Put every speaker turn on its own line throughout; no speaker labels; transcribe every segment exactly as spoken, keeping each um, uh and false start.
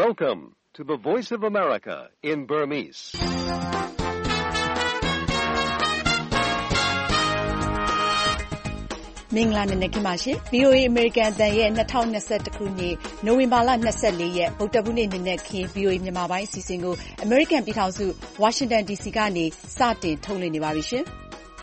Welcome to the Voice of America in Burmese.
။မင်္ဂလာနံနက်ခင်းပါရှင်။ ဗွီအိုအေ American အသံရဲ့၂၀၂၁ခုနှစ်နိုဝင်ဘာလ၂၄ရက်ဗုဒ္ဓဟူးနေ့နံနက်ခင်း ဗွီအိုအေမြန်မာပိုင်းအစီအစဉ်ကို American ပြည်ထောင်စု Washington ဒီ စီ ကနေစတင်ထုတ်လွှင့်နေပါပြီရှင်။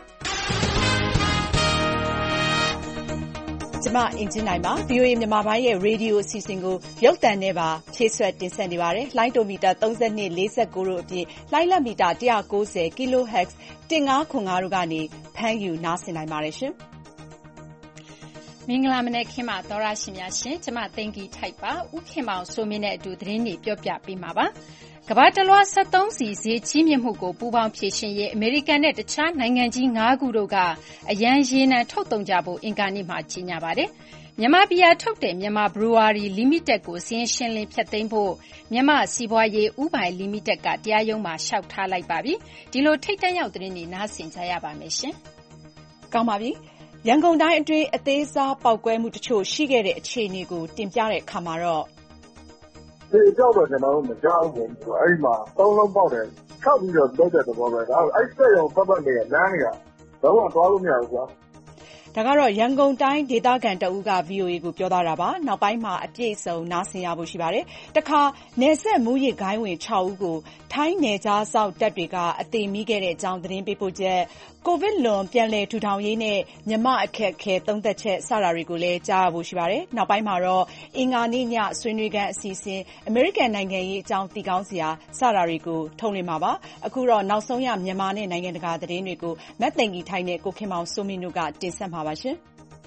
ကျမအင်ကြင်းနိုင်ပါ။ ဗွီအိုအေမြန်မာပိုင်းရဲ့ရေဒီယိုအစီအစဉ်ကိုရုပ်သံနဲ့ပါဖြည့်စွက်တင်ဆက်နေပါတယ်။လှိုင်းတိုမီတာသုံး၂၊၄၉တို့အပြင်လှိုင်းလက်မီတာ၁၉၀ Kilohertz ၁၅ခွန်၅တို့ကနေဖမ်းယူနားဆင်နိုင်ပါတယ်ရှင်။
မင်္ဂလာမနက်ခင်းပါသောရရှင်များရှင်ကျမသိင်္ဂီထိုက်ပါဥခင်မောင်စိုးမင်းနဲ့အတူသတင်းတွေပြောပြပေးမှာပါကမ္ဘာတလွှားစက်သုံးဆီဈေးကြီးမြင့်မှုကိုပူးပေါင်းဖြေရှင်းရေးအမေရိကန်နဲ့တခြားနိုင်ငံကြီး၅ခုတို့ကအရန်ရေနံထုတ်သုံးကြဖို့အင်္ဂါနေ့မှာကြေညာပါတယ်မြန်မာပြည်ယာထုတ်တဲ့မြန်မာဘရူဝါရီလီမိတက်ကိုစင်းရှင်းလင်းဖျက်သိမ်းဖို့မြန်မာစီးပွားရေးဥပိုင်လီမိတက်ကတရားရုံးမှာလျှောက်ထားလိုက်ပါပြီဒီလိုထိတ်တန့်ရောက်သတင်းတွေနားဆင်ကြရပါမယ်ရှင်
ကောင်းပါပြီရန်ကုန်တိုင်းအတွင်းအသေးစားပေါက်ကွဲမှုတချို့ရှိခဲ့တဲ့အခြေအနေကိုတင်ပြတဲ့အခါမှာတော့
ဒီကြောက်တော့ကျွန်တော်တို့မကြောက်ဘူးအဲ့ဒီမှာသုံးလုံးပေါက်တယ်ခောက်ပြီးတော့လောက်တဲ့သဘောပဲဒါအဲ့စက်ရုံပတ်ပတ်တွေကလမ်းတွေကတော့သွားလို့မရဘူးကွာ
ဒါကတော့ရန်ကုန်တိုင်းဒေသခံတအူးက ဗွီအိုအေ ကိုပြောသွားတာပါနောက်ပိုင်းမှာအပြည့်အစုံနားဆင်ရဖို့ရှိပါတယ်တခါနယ်ဆက်မူရစ်ဂိုင်းဝင်၆ဦးကိုထိုင်းနယ်ကြားစောက်တပ်တွေကအသေးမိခဲ့တဲ့အကြောင်းသတင်းပေးပို့ချက်ကိုဗစ်လွန်ပြန်လည်ထူထောင်ရေးနဲ့မြမအခက်ခဲသုံးသက်ချက်စတာတွေကိုလည်းကြားရဖို့ရှိပါတယ်နောက်ပိုင်းမှာတော့အင်္ဂါနေ့ညဆွေးနွေးခန်းအစီအစဉ်အမေရိကန်နိုင်ငံရေးအကြောင်းသိကောင်းစရာစတာတွေကိုထုတ်လွှင့်မှာပါအခုတော့နောက်ဆုံးရမြန်မာနဲ့နိုင်ငံတကာသတင်းတွေကိုမတ်သိင်္ဂီထိုင်းနဲ့ကိုခင်မောင်စိုးမင်းတို့ကတင်ဆက်မှာပါရှင်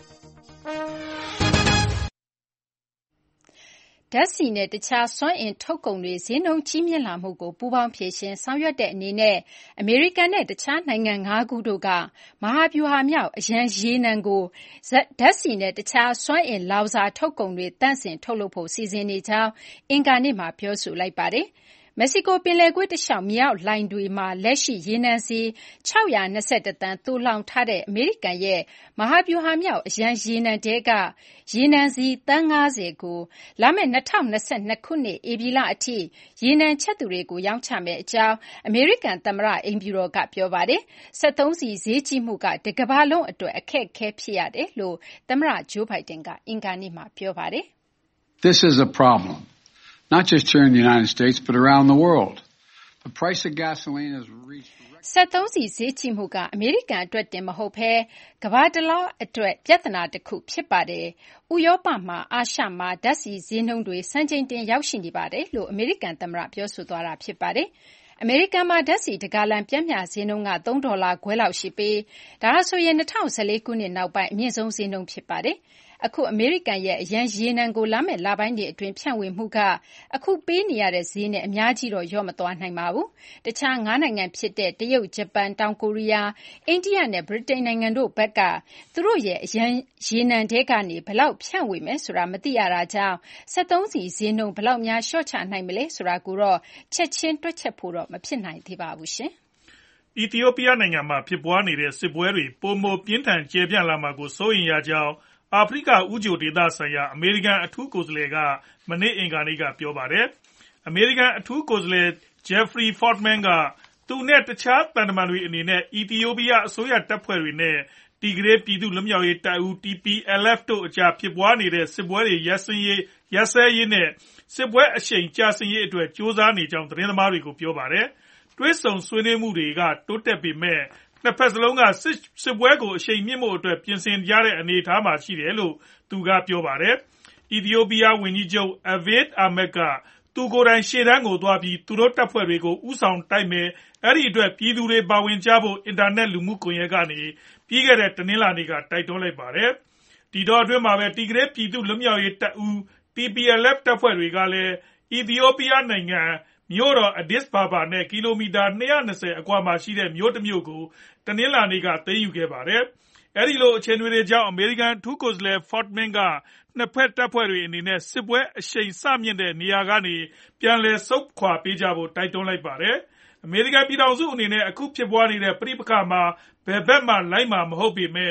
ဓာတ်ဆီနဲ့တခြားစွမ်းအင်ထုတ်ကုန်တွေဈေးနှုန်းကြီးမြင့်လာမှုကိုပူးပေါင်းဖြေရှင်းဆောင်ရွက်တဲ့အနေနဲ့အမေရိကန်နဲ့တခြားနိုင်ငံ၅ခုတို့ကမဟာဗျူဟာမြောက်အရန်ရေနံကိုဓာတ်ဆီနဲ့တခြားစွမ်းအင်လောင်စာထုတ်ကုန်တွေသန့်စင်ထုတ်လုပ်ဖို့စီစဉ်နေကြောင်းအင်္ဂါနေ့မှာပြောဆိုလိုက်ပါတယ်။မက္ကဆီကိုပင်လယ်ကွေ့တလျှောက်မြေအောက်လှိုဏ်တွေမှာလက်ရှိရေနံဆီ၆၂၁သန်းသိုလှောင်ထားတဲ့အမေရိကန်ရဲ့မဟာဗျူဟာမြောက်အရန်ရေနံထဲကရေနံဆီသန်း၅၀ကိုလာမယ့်၂၀၂၂ခုနှစ်ဧပြီလအထိရေနံချက်သူတွေကိုရောင်းချမယ့်အကြောင်းအမေရိကန်သမ္မတအိမ်ဖြူတော်ကပြောပါတယ်။စက်သုံးဆီဈေးကြီးမှုကတကမ္ဘာလုံးအတွက်အခက်အခဲဖြစ်ရတယ်လို့သမ္မတဂျိုးဘိုင်ဒန်ကအင်္ဂါနေ့မှာပြောပါတယ်။
This is a problem.Not just here in the United States, but around the world. The price of gasoline has reached...
စက်သုံးဆီဈေးကြီးမှုကအမေရိကန်အတွက်တင်မဟုတ်ဘဲကမ္ဘာတလွှားအတွက်ပြဿနာတစ်ခုဖြစ်ပါတယ်။ဥရောပမှာအာရှမှာဓာတ်ဆီဈေးနှုန်းတွေစံချိန်တင်ရောက်ရှိနေပါတယ်လို့အမေရိကန်သမ္မတပြောဆိုသွားတာဖြစ်ပါတယ်။အမေရိကန်မှာဓာတ်ဆီတဂါလံပြည့်မျှဈေးနှုန်းကသုံးဒေါ်လာခွဲလောက်ရှိပြီးဒါဟာဆိုရင်၂၀၁၄ခုနှစ်နောက်ပိုင်းအမြင့်ဆုံးဈေးနှုန်းဖြစ်ပါတယ်။အခုအမေရိကန်ရဲ့အရန်ရေနံကိုလာမယ့်လပိုင်းတွေအတွင်းဖြန့်ဝေမှုကအခုပေးနေရတဲ့ဈေးနဲ့အများကြီးတော့လျော့မသွားနိုင်ပါဘူး။တခြားငါးနိုင်ငံဖြစ်တဲ့တရုတ်၊ဂျပန်၊တောင်ကိုရီးယား၊အိန္ဒိယနဲ့ဗြိတိန်နိုင်ငံတို့ဘက်ကသူတို့ရဲ့အရန်ရေနံထဲကနေဘယ်လောက်ဖြန့်ဝေမယ်ဆိုတာမသိရတာကြောင့်စက်သုံးဆီဈေးနှုန်းဘယ်လောက်များလျှော့ချနိုင်မလဲဆိုတာကိုတော့ချက်ချင်းတွက်ချက်ဖို့တော့မဖြစ်နိုင်သေးပါဘူးရှင်
။အီသီယိုးပီးယားနိုင်ငံမှာဖြစ်ပွားနေတဲ့စစ်ပွဲတွေပိုမိုပြင်းထန်ကျယ်ပြန့်လာမှာကိုစိုးရိမ်ရကြောင်းအာဖရိကဦးချိုဒေသဆိုင်ရာအမေရိကန်အထူးကိုယ်စားလှယ်ကမနေ့အင်္ဂါနေ့ကပြောပါတယ်။အမေရိကန်အထူးကိုယ်စားလှယ် Jeffrey Feltman ကသူနဲ့တခြားသံတမန်တွေအနေနဲ့အီသီယိုးပီးယားအစိုးရတပ်ဖွဲ့တွေနဲ့တီဂရေးပြည်သူ့လွတ်မြောက်ရေးတပ်ဦး T P L F တို့အကြားဖြစ်ပွားနေတဲ့စစ်ပွဲတွေရပ်စဲရေးရပ်စဲရေးနဲ့စစ်ပွဲအရှိန်ကျဆင်းရေးအတွက်ကြိုးစားနေကြောင်းသတင်းသမားတွေကိုပြောပါတယ်။တွဲဆုံဆွေးနွေးမှုတွေကတိုးတက်ပေမဲ့နှစ်ဖက်စလုံးကစစ်ပွဲကိုအရှိန်မြင့်ဖို့အတွက်ပြင်ဆင်ကြတဲ့အနေအထားမှာရှိတယ်လို့သူကပြောပါတယ်။အီသီယိုးပီးယားဝန်ကြီးချုပ် Abiy Ahmed ကသူကိုယ်တိုင်ရှေ့တန်းကိုသွားပြီးသူတို့တပ်ဖွဲ့တွေကိုဦးဆောင်တိုက်မယ်အဲ့ဒီအတွက်ပြည်သူတွေပါဝင်ကြဖို့အင်တာနက်လူမှုကွန်ရက်ကနေပြီးခဲ့တဲ့တနင်္လာနေ့ကတိုက်တွန်းလိုက်ပါတယ်။ဒီတော့အတွင်းမှာပဲတီဂရေးပြည်သူ့လွတ်မြောက်ရေးတပ်ဦး T P L F တပ်ဖွဲ့တွေကလည်းအီသီယိုးပီးယားနိုင်ငံမြို့တော် Addis Ababa နဲ့ကီလိုမီတာ၂၂၀အကွာမှာရှိတဲ့မြို့တစ်မြို့ကိုတနင်္လာနေ့ကသိမ်းယူခဲ့ပါတယ်။အဲဒီလိုအခြေအနေတွေကြောင့်အမေရိကန်အထူးကိုယ်စားလှယ် Feltman ကနှစ်ဖက်တပ်ဖွဲ့တွေအနေနဲ့စစ်ပွဲအရှိန်စမြင့်တဲ့နေရာကနေပြန်လည်ဆုတ်ခွာပေးကြဖို့တိုက်တွန်းလိုက်ပါတယ်။အမေရိကန်ပြည်ထောင်စုအနေနဲ့အခုဖြစ်ပွားနေတဲ့ပဋိပက္ခမှာဘယ်ဘက်မှလိုက်မှာမဟုတ်ပေမဲ့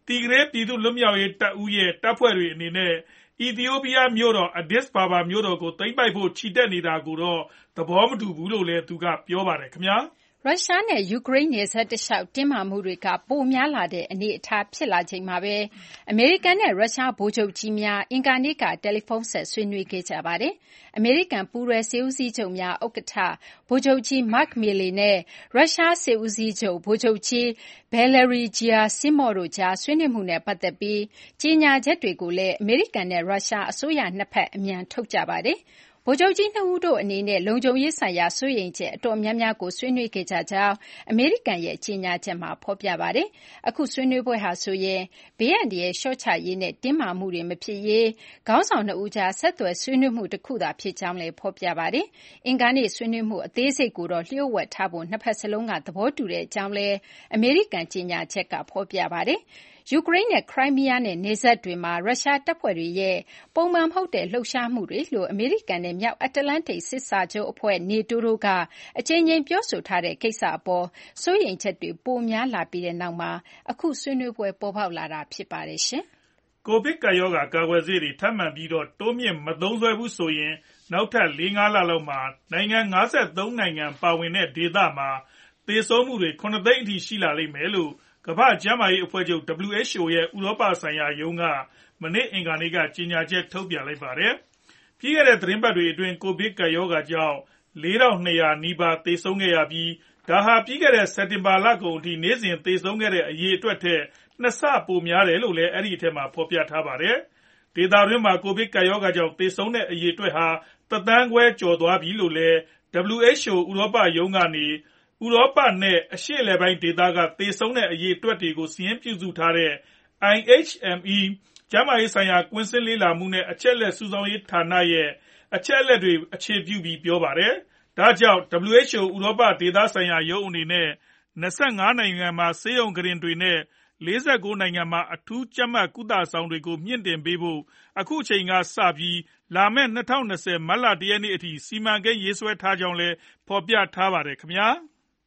တီဂရေးပြည်သူ့လွတ်မြောက်ရေးတပ်ဦးရဲ့တပ်ဖွဲ့တွေအနေနဲ့အီသီယိုးပီးယားမြို့တော် Addis Ababa မြို့တော်ကိုသိမ်းပိုက်ဖို့ချီတက်နေတာကိုတော့သဘောမတူဘူးလို့လည်းသူကပြောပါတယ်ခင်ဗျာ
ရုရှားနဲ့ယူကရိန်းနယ်စပ်တလျှောက်တင်းမာမှုတွေကပိုများလာတဲ့အနေအထားဖြစ်လာချိန်မှာပဲအမေရိကန်နဲ့ရုရှားဗိုလ်ချုပ်ကြီးများအင်ကာနေ့ကတယ်လီဖုန်းဆက်ဆွေးနွေးခဲ့ကြပါတယ်။အမေရိကန်ပူးရဲစေဦးစီးချုပ်များဥက္ကဋ္ဌဗိုလ်ချုပ်ကြီး Mark Milley နဲ့ရုရှားစေဦးစီးချုပ်ဗိုလ်ချုပ်ကြီး Valery Gerasimov တို့ကြားဆွေးနွေးမှုနဲ့ပတ်သက်ပြီးကြေညာချက်တွေကိုလည်းအမေရိကန်နဲ့ရုရှားအစိုးရနှစ်ဖက်အမြန်ထုတ်ကြပါတယ်။ဗိုလ်ချုပ်ကြီးနှစ်ဦးတို့အနေနဲ့လုံခြုံရေးဆိုင်ရာစိုးရိမ်ချက်အတော်များများကိုဆွေးနွေးခဲ့ကြကြောင်းအမေရိကန်ရဲ့ကြေညာချက်မှာဖော်ပြပါတယ်။အခုဆွေးနွေးပွဲဟာဆိုရင်ဘေးအန္တရာယ်လျှော့ချရေးနဲ့တင်းမာမှုတွေမဖြစ်ရေးခေါင်းဆောင်နှစ်ဦးကြားဆက်သွယ်ဆွေးနွေးမှုတစ်ခုသာဖြစ်ကြောင်းလည်းဖော်ပြပါတယ်။အင်္ဂါနေ့ဆွေးနွေးမှုအသေးစိတ်ကိုတော့လျှို့ဝှက်ထားဖို့နှစ်ဖက်စလုံးကသဘောတူတဲ့အကြောင်းလည်းအမေရိကန်ကြေညာချက်ကဖော်ပြပါတယ်။ယူကရိန်းနဲ့ခရိုင်းမီးယားနဲ့နယ်စပ်တွေမှာရုရှားတပ်ဖွဲ့တွေရဲ့ပုံမှန်မဟုတ်တဲ့လှုပ်ရှားမှုတွေလို့အမေရိကန်နဲ့မြောက်အတ္တလန္တိတ်စစ်စာချုပ်အဖွဲ့ NATO တို့ကအကြိမ်ကြိမ်ပြောဆိုထားတဲ့ကိစ္စအပေါ်စိုးရိမ်ချက်တွေပိုများလာပြီးတဲ့နောက်မှာအခုဆွေးနွေးပွဲပေါ်ပေါက်လာတာဖြစ်ပါတယ်ရှင်
။ကိုဗစ်ကပ်ရောဂါကာကွယ်ဆေးတွေထပ်မံပြီးတော့တိုးမြင့်မသုံးစွဲဘူးဆိုရင်နောက်ထပ် ၄-၅ လလောက်မှာနိုင်ငံ ၅၃ နိုင်ငံပါဝင်တဲ့ဒေသမှာသေဆုံးမှုတွေခုနှစ်သိန်းအထိရှိလာလိမ့်မယ်လို့ကမ္ဘာ့ကျန်းမာရေးအဖွဲ့ချုပ် W H O ရဲ့ဥရောပဆိုင်ရာရုံးကမနေ့အင်္ဂါနေ့ကကြေညာချက်ထုတ်ပြန်လိုက်ပါတယ်။ပြီးခဲ့တဲ့သတင်းပတ်တွေအတွင်းကိုဗစ်ကပ်ရောဂါကြောင့် လေးထောင်နှစ်ရာနီးပါးသေဆုံးခဲ့ရပြီးဒါဟာပြီးခဲ့တဲ့စက်တင်ဘာလကုန်အထိနေ့စဉ်သေဆုံးခဲ့တဲ့အရေအတွက်ထက်နှစ်ဆပိုများတယ်လို့လည်းအဲ့ဒီအထက်မှာဖော်ပြထားပါတယ်။ဒေသတွင်းမှာကိုဗစ်ကပ်ရောဂါကြောင့်သေဆုံးတဲ့အရေအတွက်ဟာတစ်သန်းခွဲကျော်သွားပြီလို့လည်း W H O ဥရောပရုံးကနေဥရောပနဲ့အရှေ့အလယ်ပိုင်းဒေသကသေဆုံးတဲ့အရေအတွက်တွေကိုစာရင်းပြုစုထားတဲ့ I H M E ကျန်းမာရေးဆိုင်ရာကွင်းဆင်းလေ့လာမှုနဲ့အချက်အလက်စုဆောင်းရေးဌာနရဲ့အချက်အလက်တွေအခြေပြုပြီးပြောပါတယ်။ဒါကြောင့် W H O ဥရောပဒေသဆိုင်ရာရုံးအနေနဲ့၂၅နိုင်ငံမှာဆေးရုံကုတင်တွေနဲ့၄၉နိုင်ငံမှာအထူးကြပ်မတ်ကုသဆောင်တွေကိုမြင့်တင်ပေးဖို့အခုအချိန်ကစပြီးလာမယ့်၂၀၂၀မတ်လ၁ရက်နေ့အထိစီမံကိန်းရေးဆွဲထားကြောင်းလည်းဖော်ပြထားပါတယ်ခင်ဗျာ။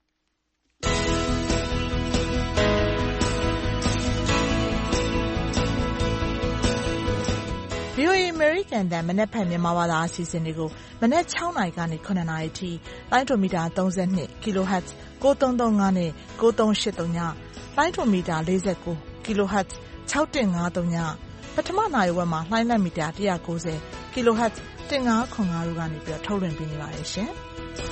ဗွီအိုအေ American တန်မနက်ဖြန်မြန်မာဘာသာအစီအစဉ်တွေကိုမနက်၆နာရီကနေ၇နာရီအထိလိုင်းဒိုမီတာ၃၂ kHz ၉၃၃၅နဲ့၉၃၈၃ညလိုင်းဒိုမီတာ၄၉ kHz ၆၁၅၃ညပထမနာရီဝက်မှာလိုင်းလက်မီတာ၁၉၀ kHz ၁၅၇၅တို့ကနေပြီးထုတ်လွှင့်ပေးနေပါတယ်ရှင်။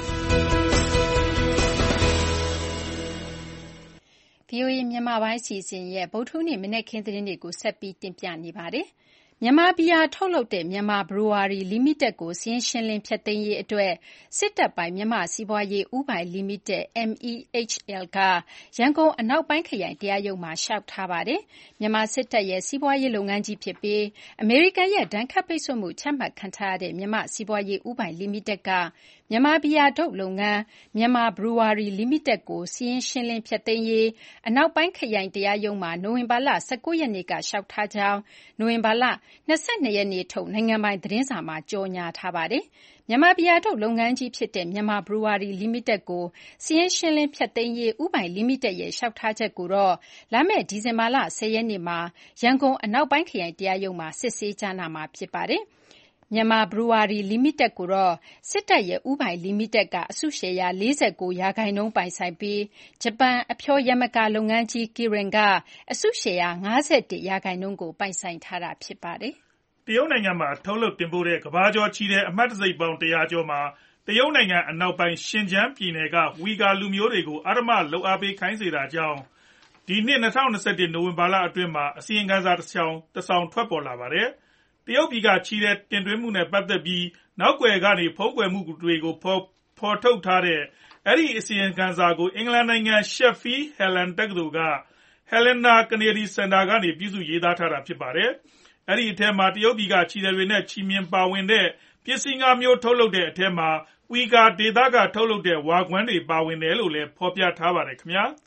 ဗွီအိုအေမြန်မာပိုင်းအစီအစဉ်ရဲ့ဗုဒ္ဓဟူးနေ့မနက်ခင်းသတင်းတွေကိုဆက်ပြီးတင်ပြနေပါတယ်။မြန်မာဘီယာထုတ်လုပ်တဲ့မြန်မာဘရူဝါရီလီမိတက်ကိုစာရင်းရှင်းလင်းဖျက်သိမ်းရေးအတွက်စစ်တပ်ပိုင်မြန်မာစီးပွားရေးဦးပိုင်လီမိတက် M E H L ကရန်ကုန်အနောက်ပိုင်းခရိုင်တရားရုံးမှာလျှောက်ထားပါတယ်။မြန်မာစစ်တပ်ရဲ့စီးပွားရေးလုပ်ငန်းကြီးဖြစ်ပြီးအမေရိကန်ရဲ့ဒဏ်ခတ်ပိတ်ဆို့မှုချမှတ်ခံထားရတဲ့မြန်မာစီးပွားရေးဦးပိုင်လီမိတက်ကမြန်မာဘီယာထုတ်လုပ်ငန်းမြန်မာဘရူဝါရီလီမိတက်ကိုစာရင်းရှင်းလင်းဖျက်သိမ်းရေးအနောက်ပိုင်းခရိုင်တရားရုံးမှာနိုဝင်ဘာလ၁၉ရက်နေ့ကလျှောက်ထားကြောင်းနိုဝင်ဘာလ၂၂ရက်နေ့ထုတ်နိုင်ငံပိုင်သတင်းစာမှာကြော်ညာထားပါတယ်။မြန်မာဘီယာထုတ်လုပ်ငန်းကြီးဖြစ်တဲ့မြန်မာဘရူဝါရီလီမိတက်ကိုစာရင်းရှင်းလင်းဖျက်သိမ်းရေးဦးပိုင်လီမိတက်ရဲ့လျှောက်ထားချက်ကိုတော့လာမယ့်ဒီဇင်ဘာလ၁၀ရက်နေ့မှာရန်ကုန်အနောက်ပိုင်းခရိုင်တရားရုံးမှာစစ်ဆေးကြားနာမှာဖြစ်ပါတယ်။မြန်မာဘရူဝါရီလီမိတက်ကိုတော့စစ်တပ်ရဲ့ဦးပိုင်လီမိတက်ကအစုရှယ်ယာ၄၉ရာခိုင်နှုန်းပိုင်ဆိုင်ပြီးဂျပန်အဖျော်ယမကာလုပ်ငန်းကြီးကီရင်ကအစုရှယ်ယာ၅၁ရာခိုင်နှုန်းကိုပိုင်ဆိုင်ထားတာဖြစ်ပါတယ်
။တရုတ်နိုင်ငံမှာထုတ်လုပ်တင်ပို့တဲ့ကမ္ဘာကျော်ချီတဲ့အမှတ်တံဆိပ်ပေါင်း၁၀၀ကျော်မှာတရုတ်နိုင်ငံအနောက်ပိုင်းရှင်ကျန်းပြည်နယ်ကဝီဂါလူမျိုးတွေကိုအဓမ္မလုပ်အားပေးခိုင်းစေတာကြောင့်ဒီနှစ်၂၀၂၁နိုဝင်ဘာလအတွင်းမှာအစီရင်ခံစာတစ်စောင်တစ်စောင်ထွက်ပေါ်လာပါတယ်။တရုတ်ပြည်ကချီတဲ့တင်သွင်းမှုနဲ့ပတ်သက်ပြီးနောက်ွယ်ကနေဖုံးကွယ်မှုတွေကိုဖော်ဖော်ထုတ်ထားတဲ့အဲ့ဒီအစီရင်ခံစာကိုအင်္ဂလန်နိုင်ငံ Sheffield Hallam တက္ကသိုလ်က Helena Kennedy Center ကနေပြုစုရေးသားထားတာဖြစ်ပါတယ်။အဲ့ဒီအထက်မှာတရုတ်ပြည်ကချီတယ်တွေနဲ့ချီမြင်ပါဝင်တဲ့ပစ္စည်းငါးမျိုးထုတ်လုပ်တဲ့အထက်မှာဝီဂါဒေသကထုတ်လုပ်တဲ့ဝါကွမ်းတွေပါဝင်တယ်လို့လည်းဖော်ပြထားပါတယ်ခင်ဗျာ။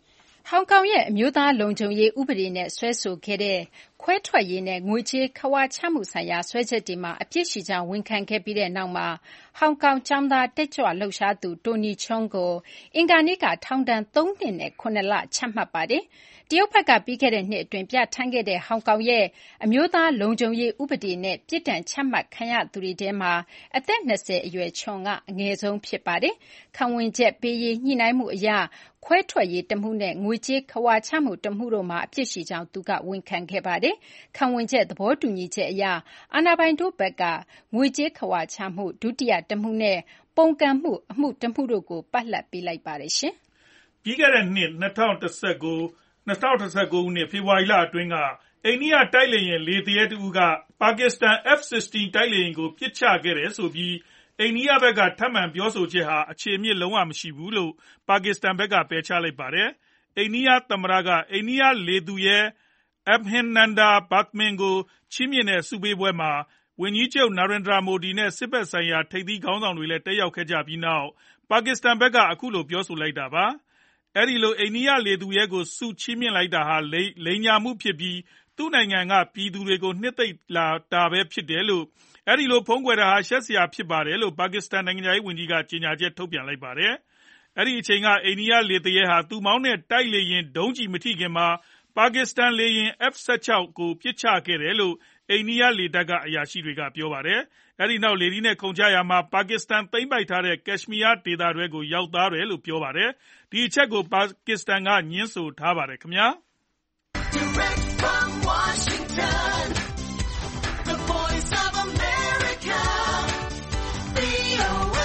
ဟောင်ကောင်ရဲ့အမျိုးသားလုံခြုံရေးဥပဒေနဲ့စွဲဆိုခဲ့တဲ့ခွဲထွက်ရေးနဲ့ငွေကြေးခဝါချမှုဆိုင်ရာစွဲချက်တွေမှာအပြစ်ရှိကြောင်းဝန်ခံခဲ့ပြီးတဲ့နောက်မှာဟောင်ကောင်ကျောင်းသားတက်ကြွလှုပ်ရှားသူတိုနီချုံးကိုအင်္ဂါနေ့ကထောင်ဒဏ်သုံးနှစ်နဲ့ခုနှစ်လချမှတ်ပါတယ်။တရုတ်ဘက်ကပြီးခဲ့တဲ့နှစ်အတွင်းပြဋ္ဌာန်းခဲ့တဲ့ဟောင်ကောင်ရဲ့အမျိုးသားလုံခြုံရေးဥပဒေနဲ့ပြစ်ဒဏ်ချမှတ်ခံရသူတွေထဲမှာအသက်၂၀အရွယ်ချုံကအငယ်ဆုံးဖြစ်ပါတယ်။ခံဝန်ချက်ပေးရေးညှိနှိုင်းမှုအရခွဲထွက်ရေးတမှုနဲ့ငွေကြေးခဝါချမှုတမှုတို့မှာအပြစ်ရှိကြောင်းသူကဝန်ခံခဲ့ပါတယ်။ခံဝန်ချက်သဘောတူညီချက်အရအာဏာပိုင်တို့ဘက်ကငွေကြေးခဝါချမှုဒုတိယတမှုနဲ့ပုန်ကန်မှုအမှုတမှုတို့ကိုပတ်လှပ်ပေးလိုက်ပါတယ်ရှင်
။ပြီးခဲ့တဲ့နှစ်၂၀၁၉ ၂၀၁၉ခုနှစ်ဖေဖော်ဝါရီလအတွင်းကအိန္ဒိယတိုက်လေယာဉ်လေသူရဲတဦးကပါကစ္စတန် F ၁၆ တိုက်လေယာဉ်ကိုပစ်ချခဲ့တယ်ဆိုပြီးအိန္ဒိယဘက်ကထပ်မံပြောဆိုချက်ဟာအခြေအမြစ်လုံးဝမရှိဘူးလို့ပါကစ္စတန်ဘက်ကပယ်ချလိုက်ပါတယ်။အိန္ဒိယသမ္မတကအိန္ဒိယလေသူရဲ Abhinandan Bachmann ကိုချီးမြှင့်တဲ့ဆုပေးပွဲမှာဝန်ကြီးချုပ် Narendra Modi နဲ့စစ်ဘက်ဆိုင်ရာထိပ်သီးခေါင်းဆောင်တွေလည်းတက်ရောက်ခဲ့ကြပြီးနောက်ပါကစ္စတန်ဘက်ကအခုလိုပြောဆိုလိုက်တာပါ။အဲဒီလိုအိန္ဒိယလေသူရဲကိုဆုချီးမြှင့်လိုက်တာဟာလိမ်ညာမှုဖြစ်ပြီးသူ့နိုင်ငံကပြည်သူတွေကိုနှစ်သိမ့်လာတာပဲဖြစ်တယ်လို့အဲဒီလိုဖုံးကွယ်တာဟာရှက်စရာဖြစ်ပါတယ်လို့ပါကစ္စတန်နိုင်ငံခြားရေးဝန်ကြီးကကြေညာချက်ထုတ်ပြန်လိုက်ပါတယ်။အဲဒီအချိန်ကအိန္ဒိယလေသူရဲဟာသူမောင်းတဲ့တိုက်လေယာဉ်ဒုံးကျည်မထိခင်မှာပါကစ္စတန်လေယာဉ် F ၁၆ ကိုပစ်ချခဲ့တယ်လို့အိန္ဒိယလေတပ်ကအရာရှိတွေကပြောပါတယ်။အဲဒီနောက်လေထီးနဲ့ခုန်ချရာမှာပါကစ္စတန်သိမ်းပိုက်ထားတဲ့ကက်ရှ်မီးယားဒေသတွေကိုရောက်သွားတယ်လို့ပြောပါတယ်။ဒီအချက်ကိုပါကစ္စတန်ကငြင်းဆိုထားပါတယ်ခင်ဗျာ။ Direct from Washington, the voice of America, ဗွီအိုအေ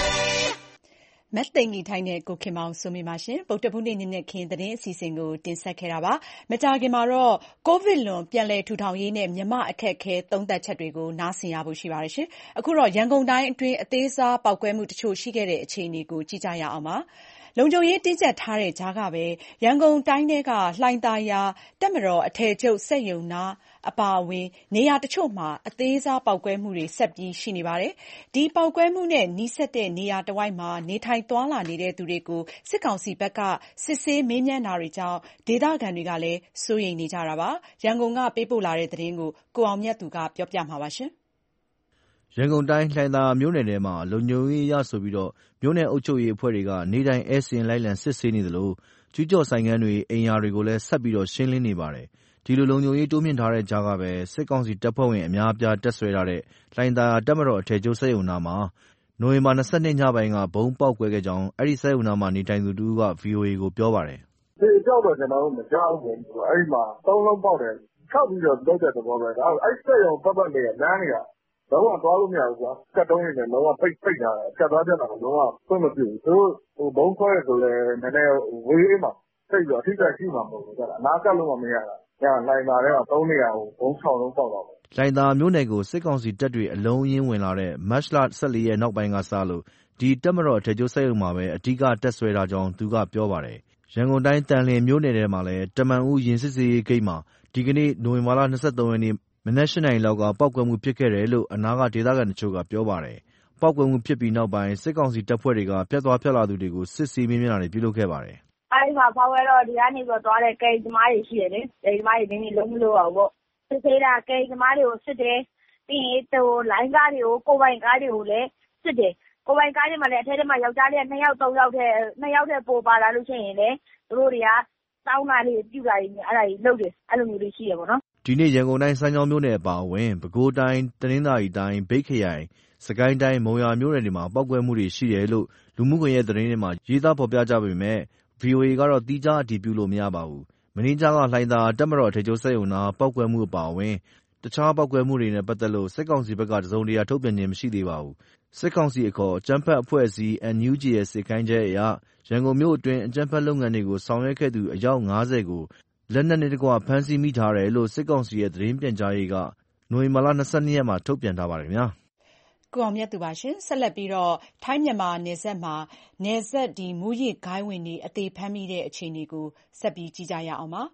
မတ်သိင်္ဂီထိုင်းနဲ့ကိုခင်မောင်စိုးမင်းပါရှင်ဗုဒ္ဓဘုနေ့နေ့နဲ့ခင်သတင်းအစီအစဉ်ကိုတင်ဆက်ခဲ့တာပါမကြာခင်မှာတော့ကိုဗစ်လွန်ပြန်လည်ထူထောင်ရေးနဲ့မြမအခက်ခဲသုံးသက်ချက်တွေကိုနားဆင်ရဖို့ရှိပါတယ်ရှင်အခုတော့ရန်ကုန်တိုင်းအတွင်းအသေးစားပောက်ကွဲမှုတချို့ရှိခဲ့တဲ့အခြေအနေကိုကြည့်ကြရအောင်ပါလုံခြုံရေးတင်းကျပ်ထားတဲ့ကြားကပဲရန်ကုန်တိုင်းထဲကလှိုင်သာယာတပ်မတော်အထည်ချုပ်စက်ရုံနာအပါအဝင်နေရာတချို့မှာအသေးစားပောက်ကွဲမှုတွေဆက်ပြီးရှိနေပါတယ်။ဒီပောက်ကွဲမှုနဲ့နီးစပ်တဲ့နေရာတဝိုက်မှာနေထိုင်သွားလာနေတဲ့သူတွေကိုစစ်ကောင်စီဘက်ကစစ်ဆေးမေးမြန်းတာတွေကြောင့်ဒေသခံတွေကလည်းစိုးရိမ်နေကြတာပါ။ရန်ကုန်ကပေးပို့လာတဲ့သတင်းကိုကိုအောင်မြတ်သူကပြောပြမှာပါရှင်။
ရန်ကုန်တိုင်းလှိုင်သာယာမြို့နယ်ထဲမှာလုံခြုံရေးအရဆိုပြီးမြို့နယ်အုပ်ချုပ်ရေးအဖွဲ့တွေကနေ့တိုင်းဧည့်စာရင်းလိုက်လံစစ်ဆေးနေသလိုကျူးကျော်ဆိုင်ခန်းတွေအိမ်ယာတွေကိုလည်းဆက်ပြီးရှင်းလင်းနေပါတယ်။ဒီလိုလုံခြုံရေးတိုးမြှင့်ထားတဲ့ကြားကပဲစစ်ကောင်စီတပ်ဖွဲ့ဝင်အများအပြားတပ်စွဲထားတဲ့လှိုင်သာယာတပ်မတော်အထည်ချုပ်စက်ရုံနားမှာနိုဝင်ဘာ၂၂ညပိုင်းကဗုံးပေါက်ကွဲခဲ့ကြောင်းအဲဒီစက်ရုံနားမှာနေထိုင်သူတဦးက ဗွီအိုအေကိုပြောပါတယ်
။“အကြောက်တော့ကျနော်တို့မကြားဘူး။အဲဒီမှာသုံးလုံးပေါက်တယ်။ဖောက်ပြီးတော့လုပ်တဲ့သဘောပဲ။အဲဒီစက်ရုံပတ်ပတ်လည်ကလမ်းတွေကလုံးဝသွားလို့မရဘူးကွာ။ကတ်တုံးတွေနဲ့လုံးဝပိတ်ထားတယ်။ဖြတ်သွားဖြတ်လာလုံးဝခွင့်မပြုဘူး။သူတို့ဗုံးခွဲတယ်ဆိုလည်းနည်းနည်းဝေးမှာသိပ်ပြီးတော့အထိအခိုက်ရှိမှာမဟုတ်ဘူး။အနားကပ်လို့မှမရတာ။လှိုင်သာယာထဲမှာသုံးနေရာကိုဗုံးခြောက်လုံးပေါက်တာပေါ့။
”လှိုင်သာယာမြို့နယ်ကိုစစ်ကောင်စီတပ်တွေအလုံးအရင်းဝင်လာတဲ့မတ်လ၁၄ရက်နောက်ပိုင်းကစလို့ဒီတပ်မတော်အထည်ချုပ်စက်ရုံမှာပဲအဓိကတပ်စွဲထားကြောင်းသူကပြောပါတယ်။ရန်ကုန်တိုင်းသန်လျင်မြို့နယ်ထဲမှာလည်းတမန်ဦးယာဉ်စစ်ဆေးရေးဂိတ်မှာဒီကနေ့နိုဝင်ဘာလ၂၃ရက်နေ့မနက်၈နာရီလောက်ကပေါက်ကွဲမှုဖြစ်ခဲ့တယ်လို့အနားကဒေသခံတချို့ကပြောပါတယ်။ပေါက်ကွဲမှုဖြစ်ပြီးနောက်ပိုင်းစစ်ကောင်စီတပ်ဖွဲ့တွေကဖြတ်သွားဖြတ်လာသူတွေကိုစစ်ဆေးမေးမြန်းတာတွေပြုလုပ်ခဲ့ပါတယ်
။“အဲဒီမှာဖောက်ခွဲတော့ဒီကနေသွားတဲ့ဂိတ်သမားတွေရှိတယ်လေ။ဂိတ်သမားတွေနင်းပြီးလုံးမလို့အောင်ပေါ့။စစ်ဆေးတာဂိတ်သမားတွေကိုစစ်တယ်။ပြီးရင်လိုင်းကားတွေကိုကိုယ်ပိုင်ကားတွေကိုလည်းစစ်တယ်။ကိုယ်ပိုင်ကားတွေမှာလည်းအထဲထဲမှာယောက်ျားလေးကနှစ်ယောက်သုံးယောက်ထက်နှစ်ယောက်ထက်ပိုပါလာလို့ရှိရင်လည်းသူတို့တွေကစောင်းတာတွေပြုတာတွေအဲဒါတွေလုပ်တယ်။အဲလိုမျိုးတွေရှိတယ်ပေါ့နော်။
”ဒီနေ့ရန်ကုန်တိုင်းစမ်းချောင်းမြို့နယ်အပါအဝင်ပဲခူးတိုင်း၊တနင်္သာရီတိုင်း၊မြိတ်ခရိုင်၊စစ်ကိုင်းတိုင်း၊မုံရွာမြို့နယ်တွေမှာပေါက်ကွဲမှုတွေရှိတယ်လို့လူမှုကွန်ရက်သတင်းတွေမှာရေးသားဖော်ပြကြပေမယ့်ဗွီအိုအေကတော့သီးခြားအတည်ပြုလို့မရပါဘူး။မနေ့ညကလှိုင်သာယာတပ်မတော်အထည်ချုပ်စက်ရုံနားပေါက်ကွဲမှုအပါအဝင်တခြားပေါက်ကွဲမှုတွေနဲ့ပတ်သက်လို့စစ်ကောင်စီဘက်ကတစုံတရာထုတ်ပြန်ခြင်းမရှိသေးပါဘူး။စစ်ကောင်စီအခေါ်အကြမ်းဖက်အဖွဲ့အစည်း အန် ယူ ဂျီ ရဲ့စေခိုင်းချက်အရရန်ကုန်မြို့အတွင်းအကြမ်းဖက်လုပ်ငန်းတွေကိုဆောင်ရွက်ခဲ့သူအယောက်၅၀ကိုလက်နက်နဲ့တကွဖမ်းဆီးမိထားတယ်လို့စစ်ကောင်စီရဲ့သတင်းပြန်ကြားရေးကနိုဝင်ဘာလ၂၂ရက်မှာထုတ်ပြန်ထားပါတယ်ခင်ဗျာ
။ကိုအောင်မြတ်သူပါရှင်ဆက်လက်ပြီးတော့ထိုင်းမြန်မာနယ်စပ်မှာနယ်စပ်ဒီမူရစ်ဂိုင်းဝင်တွေအသေးဖမ်းမိတဲ့အခြေအနေကိုဆက်ပြီးကြည့်ကြရအောင်ပါ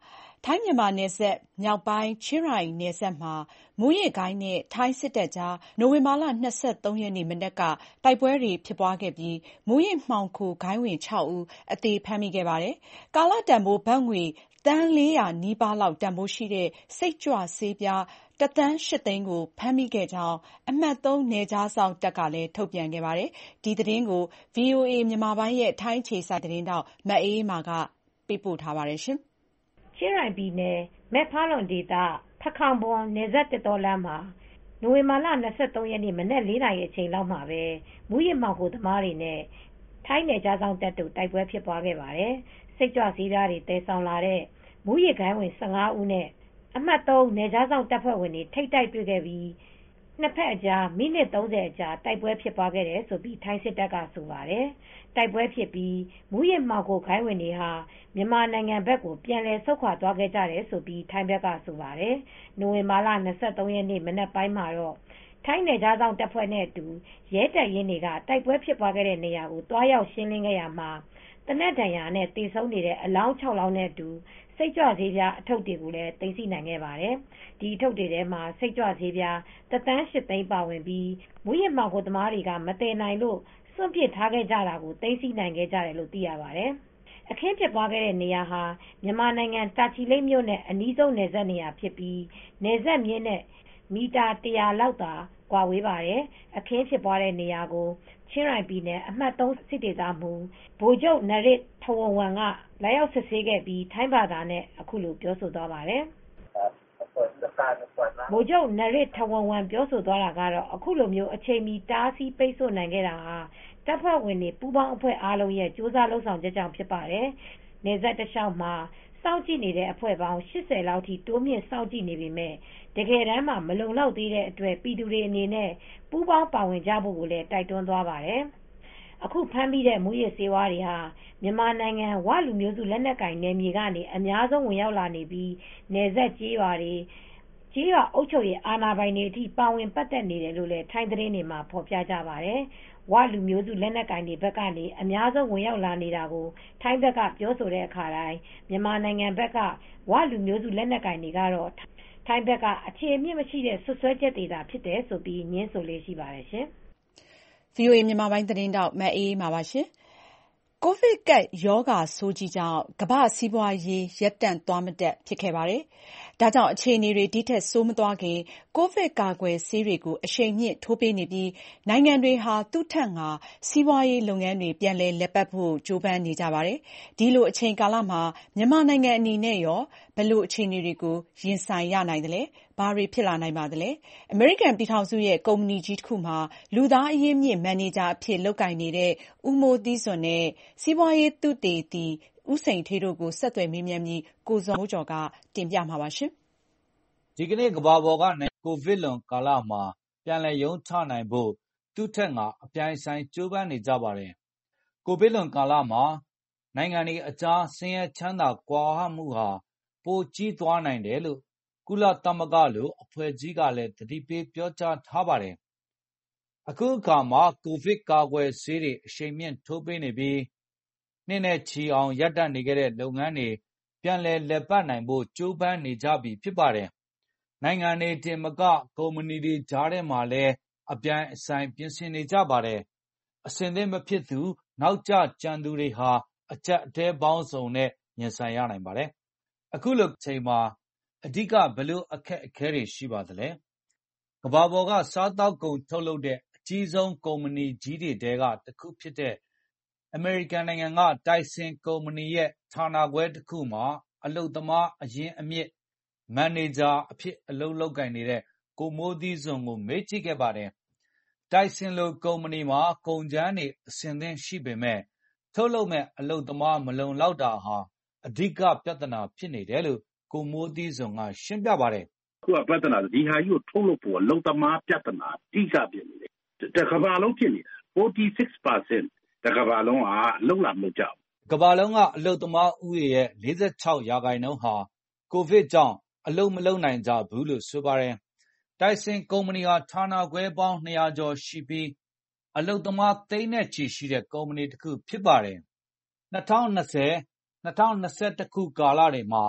ထိုင်းမြန်မာနယ်စပ်မြောက်ပိုင်းချင်းရိုင်နယ်စပ်မှာမူးယစ်ဂိုဏ်းနဲ့ထိုင်းစစ်တပ်ကြားနိုဝင်ဘာလ၂၃ရက်နေ့မနက်ကတိုက်ပွဲတွေဖြစ်ပွားခဲ့ပြီးမူးယစ်မှောင်ခိုဂိုဏ်းဝင်ခြောက်ဦးအသေဖမ်းမိခဲ့ပါတယ်။ကာလတန်ဖိုးဘတ်ငွေသန်းလေးရာနီးပါးလောက်တန်ဖိုးရှိတဲ့စိတ်ကြွဆေးပြားတသန်းရှစ်သိန်းကိုဖမ်းမိခဲ့ကြောင်းအမှတ်သုံးနယ်ခြားစောင့်တပ်ကလည်းထုတ်ပြန်ခဲ့ပါတယ်။ဒီသတင်းကို ဗွီအိုအေမြန်မာပိုင်းရဲ့ထိုင်းအခြေစိုက်သတင်းထောက်မအေးအေးမာကပေးပို့ထားပါတယ်။
ချင်းရိုင်ပြည်နယ်မဲ့ဖာလွန်ဒေသဖခေါင်ဘွန်နယ်စပ်သစ်တောလမ်းမှာနိုဝင်ဘာလ၂၃ရက်နေ့မနက်လေးနာရီအချိန်လောက်မှာပဲမူးယစ်မှောင်ခိုသမားတွေနဲ့ထိုင်းနယ်ခြားစောင့်တပ်တို့တိုက်ပွဲဖြစ်ပွားခဲ့ပါတယ်။စိတ်ကြွဆေးပြားတွေသယ်ဆောင်လာတဲ့မူးယစ်ဂိုဏ်းဝင်၁၅ဦးနဲ့အမှတ်သုံးနယ်ခြားစောင့်တပ်ဖွဲ့ဝင်တွေထိပ်တိုက်တွေ့ခဲ့ပြီးနှစ်ဖက်အကြားမိနစ်သုံးဆယ်အကြာတိုက်ပွဲဖြစ်ပွားခဲ့တယ်လို့ထိုင်းစစ်တပ်ကဆိုပါတယ်။တိုက်ပွဲဖြစ်ပြီးမူးယစ်မှောင်ခိုဂိုဏ်းဝင်တွေဟာမြန်မာနိုင်ငံဘက်ကိုပြန်လည်ဆုတ်ခွာသွားခဲ့ကြတယ်လို့ထိုင်းဘက်ကဆိုပါတယ်။နိုဝင်ဘာလ၂၃ရက်နေ့မနက်ပိုင်းမှာတော့ထိုင်းနယ်ခြားစောင့်တပ်ဖွဲ့နဲ့အတူရဲတပ်ရင်းတွေကတိုက်ပွဲဖြစ်ပွားခဲ့တဲ့နေရာကိုတွားရောက်ရှင်းလင်းခဲ့ရမှာသေနတ်ဒဏ်ရာနဲ့သေဆုံးနေတဲ့အလောင်းခြောက်လောင်းနဲ့အတူစိတ်ကြွဆေးပြားအထုတ်တွေကိုလည်းသိမ်းဆည်းနိုင်ခဲ့ပါတယ်။ဒီအထုတ်တွေထဲမှာစိတ်ကြွဆေးပြားတသန်းရှစ်သိန်းပါဝင်ပြီးမူးယစ်မှောင်ခိုသမားတွေကမတည်နိုင်လို့စွန့်ပစ်ထားခဲ့ကြတာကိုသိမ်းဆည်းနိုင်ခဲ့ကြတယ်လို့သိရပါတယ်။အခင်းဖြစ်ပွားခဲ့တဲ့နေရာဟာမြန်မာနိုင်ငံတာချီလိတ်မြို့နဲ့အနီးဆုံးနယ်စပ်နေရာဖြစ်ပြီးနယ်စပ်မျဉ်းနဲ့မီတာတရာလောက်သာကွာဝေးပါတယ်။အခင်းဖြစ်ပွားတဲ့နေရာကိုချင်းရိုင်ပြည်နယ်အမှတ်သုံးစစ်ဒေသမှူးဗိုလ်ချုပ်နရစ်ထဝဝမ်ကလာရောက်စစ်ဆေးခဲ့ပြီးထိုင်းဘာသာနဲ့အခုလိုပြောဆိုသွားပါတယ်။ဗိုလ်ချုပ်နရစ်ထဝဝမ်ပြောဆိုသွားတာကတော့အခုလိုမျိုးအချိန်မီတားဆီးပိတ်ဆို့နိုင်ခဲ့တာဟာတပ်ဖွဲ့ဝင်တွေပူးပေါင်းအဖွဲ့အားလုံးရဲ့ကြိုးစားလုပ်ဆောင်ချက်ကြောင့်ဖြစ်ပါတယ်။နယ်စပ်တလျှောက်မှာစောင့်ကြည့်နေတဲ့အဖွဲ့ပေါင်းရှစ်ဆယ်လောက်ထိတိုးမြင့်စောင့်ကြည့်နေပေမဲ့တကယ်တမ်းမှာမလုံလောက်သေးတဲ့အတွက်ပြည်သူတွေအနေနဲ့ပူးပေါင်းပါဝင်ကြဖို့ကိုလည်းတိုက်တွန်းသွားပါတယ်။အခုဖမ်းမိတဲ့မူးယစ်ဆေးဝါးတွေဟာမြန်မာနိုင်ငံဝလူမျိုးစုလက်နက်ကင်နယ်မြေကနေအများဆုံးဝင်ရောက်လာနေပြီးနယ်စပ်ကျေးရွာတွေကျေးရွာအုပ်ချုပ်ရေးအာဏာပိုင်တွေအထိပါဝင်ပတ်သက်နေတယ်လို့လည်းထိုင်းသတင်းတွေမှာဖော်ပြကြပါတယ်။ဝလူမျိုးစုလက်နက်ကင်တွေဘက်ကနေအများဆုံးဝင်ရောက်လာနေတာကိုထိုင်းဘက်ကပြောဆိုတဲ့အခါတိုင်းမြန်မာနိုင်ငံဘက်ကဝလူမျိုးစုလက်နက်ကင်တွေကတော့ထိုင်းဘက်ကအခြေအမြစ်မရှိတဲ့ဆွဆွဲချက်တွေသာဖြစ်တယ်ဆိုပြီးညင်းဆိုလေးရှိပါတယ်ရှင်
။ ဗွီအိုအေမြန်မာပိုင်းသတင်းထောက်မအေးအေးမာပါရှင်။ ကိုဗစ်ကပ်ရောဂါဆိုးကြီးကြောင့်ကမ္ဘာ့စီးပွားရေးရပ်တန့်သွားမတက်ဖြစ်ခဲ့ပါတယ်။ဒါကြောင့်အခြေအနေတွေဒီထက်ဆိုးမသွားခင်ကိုဗစ်ကာကွယ်ဆေးတွေကိုအရှိန်မြင့်ထိုးပေးနေပြီးနိုင်ငံတွေဟာသူ့ထက်ငါစီးပွားရေးလုပ်ငန်းတွေပြန်လည်လည်ပတ်ဖို့ကြိုးပမ်းနေကြပါတယ်။ဒီလိုအချိန်ကာလမှာမြန်မာနိုင်ငံအနေနဲ့ရောဘယ်လိုအခြေအနေတွေကိုရင်ဆိုင်ရနိုင်သလဲ။ဘာတွေဖြစ်လာနိုင်ပါသလဲ။အမေရိကန်ပြည်ထောင်စုရဲ့ကုမ္ပဏီကြီးတစ်ခုမှာလူသားအရင်းမြစ်မန်နေဂျာအဖြစ်လုပ်ကိုင်နေတဲ့ဦးမိုးသီးဇွန်နဲ့စီးပွားရေးသုတေသီဦးစိန်ဌေးတို့ကိုဆက်သွယ်မေးမြန်းပြီးကိုဇော်မိုးကျော်ကတင်ပြမှာပါ။
ဒီကနေ့ကမ္ဘာပေါ်ကကိုဗစ်လွန်ကာလမှာပြန်လည်ရုန်းထနိုင်ဖို့သူ့ထက်ငါအပြိုင်ဆိုင်ကြိုးပမ်းနေကြပါတယ်။ကိုဗစ်လွန်ကာလမှာနိုင်ငံတွေအကြားဆင်းရဲချမ်းသာကွာဟမှုဟာပိုကြီးသွားနိုင်တယ်လို့ကုလသမဂ္ဂလိုအဖွဲ့ကြီးကလည်းသတိပေးပြောကြားထားပါတယ်။အခုအခါမှာကိုဗစ်ကာကွယ်ဆေးတွေအရှိန်မြင့်ထိုးပေးနေပြီးနှစ်နဲ့ချီအောင်ရပ်တန့်နေခဲ့တဲ့လုပ်ငန်းတွေပြန်လည်လည်ပတ်နိုင်ဖို့ကြိုးပမ်းနေကြပြီဖြစ်ပါတယ်။နိုင်ငံတွေတင်မကကုမ္ပဏီတွေကြားထဲမှာလည်းအပြိုင်အဆိုင်ပြင်ဆင်နေကြပါတယ်။အဆင်သင့်မဖြစ်သူနောက်ကျကျန်သူတွေဟာအကျပ်အတည်းပေါင်းစုံနဲ့ရင်ဆိုင်ရနိုင်ပါတယ်။အခုလိုချိန်မှာအဓိကဘယ်လိုအခက်အခဲတွေရှိပါသလဲ။ကမ္ဘာပေါ်ကစားသောက်ကုန်ထုတ်လုပ်တဲ့အကြီးဆုံးကုမ္ပဏီကြီးတွေထဲကတစ်ခုဖြစ်တဲ့အမေရိကန်နိုင်ငံကတိုင်ဆင်ကုမ္ပဏီရဲ့ဌာနခွဲတစ်ခုမှာအလုပ်သမားအရင်းအမြစ်မန်နေဂျာအဖြစ်အလုပ်လုပ်ကိုင်နေတဲ့ကိုမိုးသီးဇွန်ကိုမေးကြည့်ခဲ့ပါတယ်။တိုင်ဆင်လိုကုမ္ပဏီမှာကုန်ကြမ်းတွေအဆင်သင့်ရှိပေမဲ့ထုတ်လုပ်မဲ့အလုပ်သမားမလုံလောက်တာဟာအဓိကပြဿနာဖြစ်နေတယ်လို့ကိုမိုးသီးဇွန်ကရှင်းပြပါတယ်
။အခုကပြဿနာဒီဟာကြီးကိုထုတ်လုပ်ဖို့အလုပ်သမားပြဿနာတိကျဖြစ်နေတယ်။တကမ္ဘာလုံးဖြစ်နေတာforty-six percent တကမ္ဘာလုံးကလုံလာမလို့ကြောက်
။ကမ္ဘာလုံးကအလုပ်သမားဥယျာဉ်ရဲ့၄၆ရာခိုင်နှုန်းဟာကိုဗစ်ကြောင့်အလုပ်မလုပ်နိုင်ကြဘူးလို့ဆိုပါတယ်။တိုင်ဆင်ကုမ္ပဏီဟာဌာနခွဲပေါင်းနှစ်ရာကျော်ရှိပြီးအလုပ်သမားသိန်းနဲ့ချီရှိတဲ့ကုမ္ပဏီတစ်ခုဖြစ်ပါတယ်။၂၀၂၀-၂၀၂၁ခုကာလတွေမှာ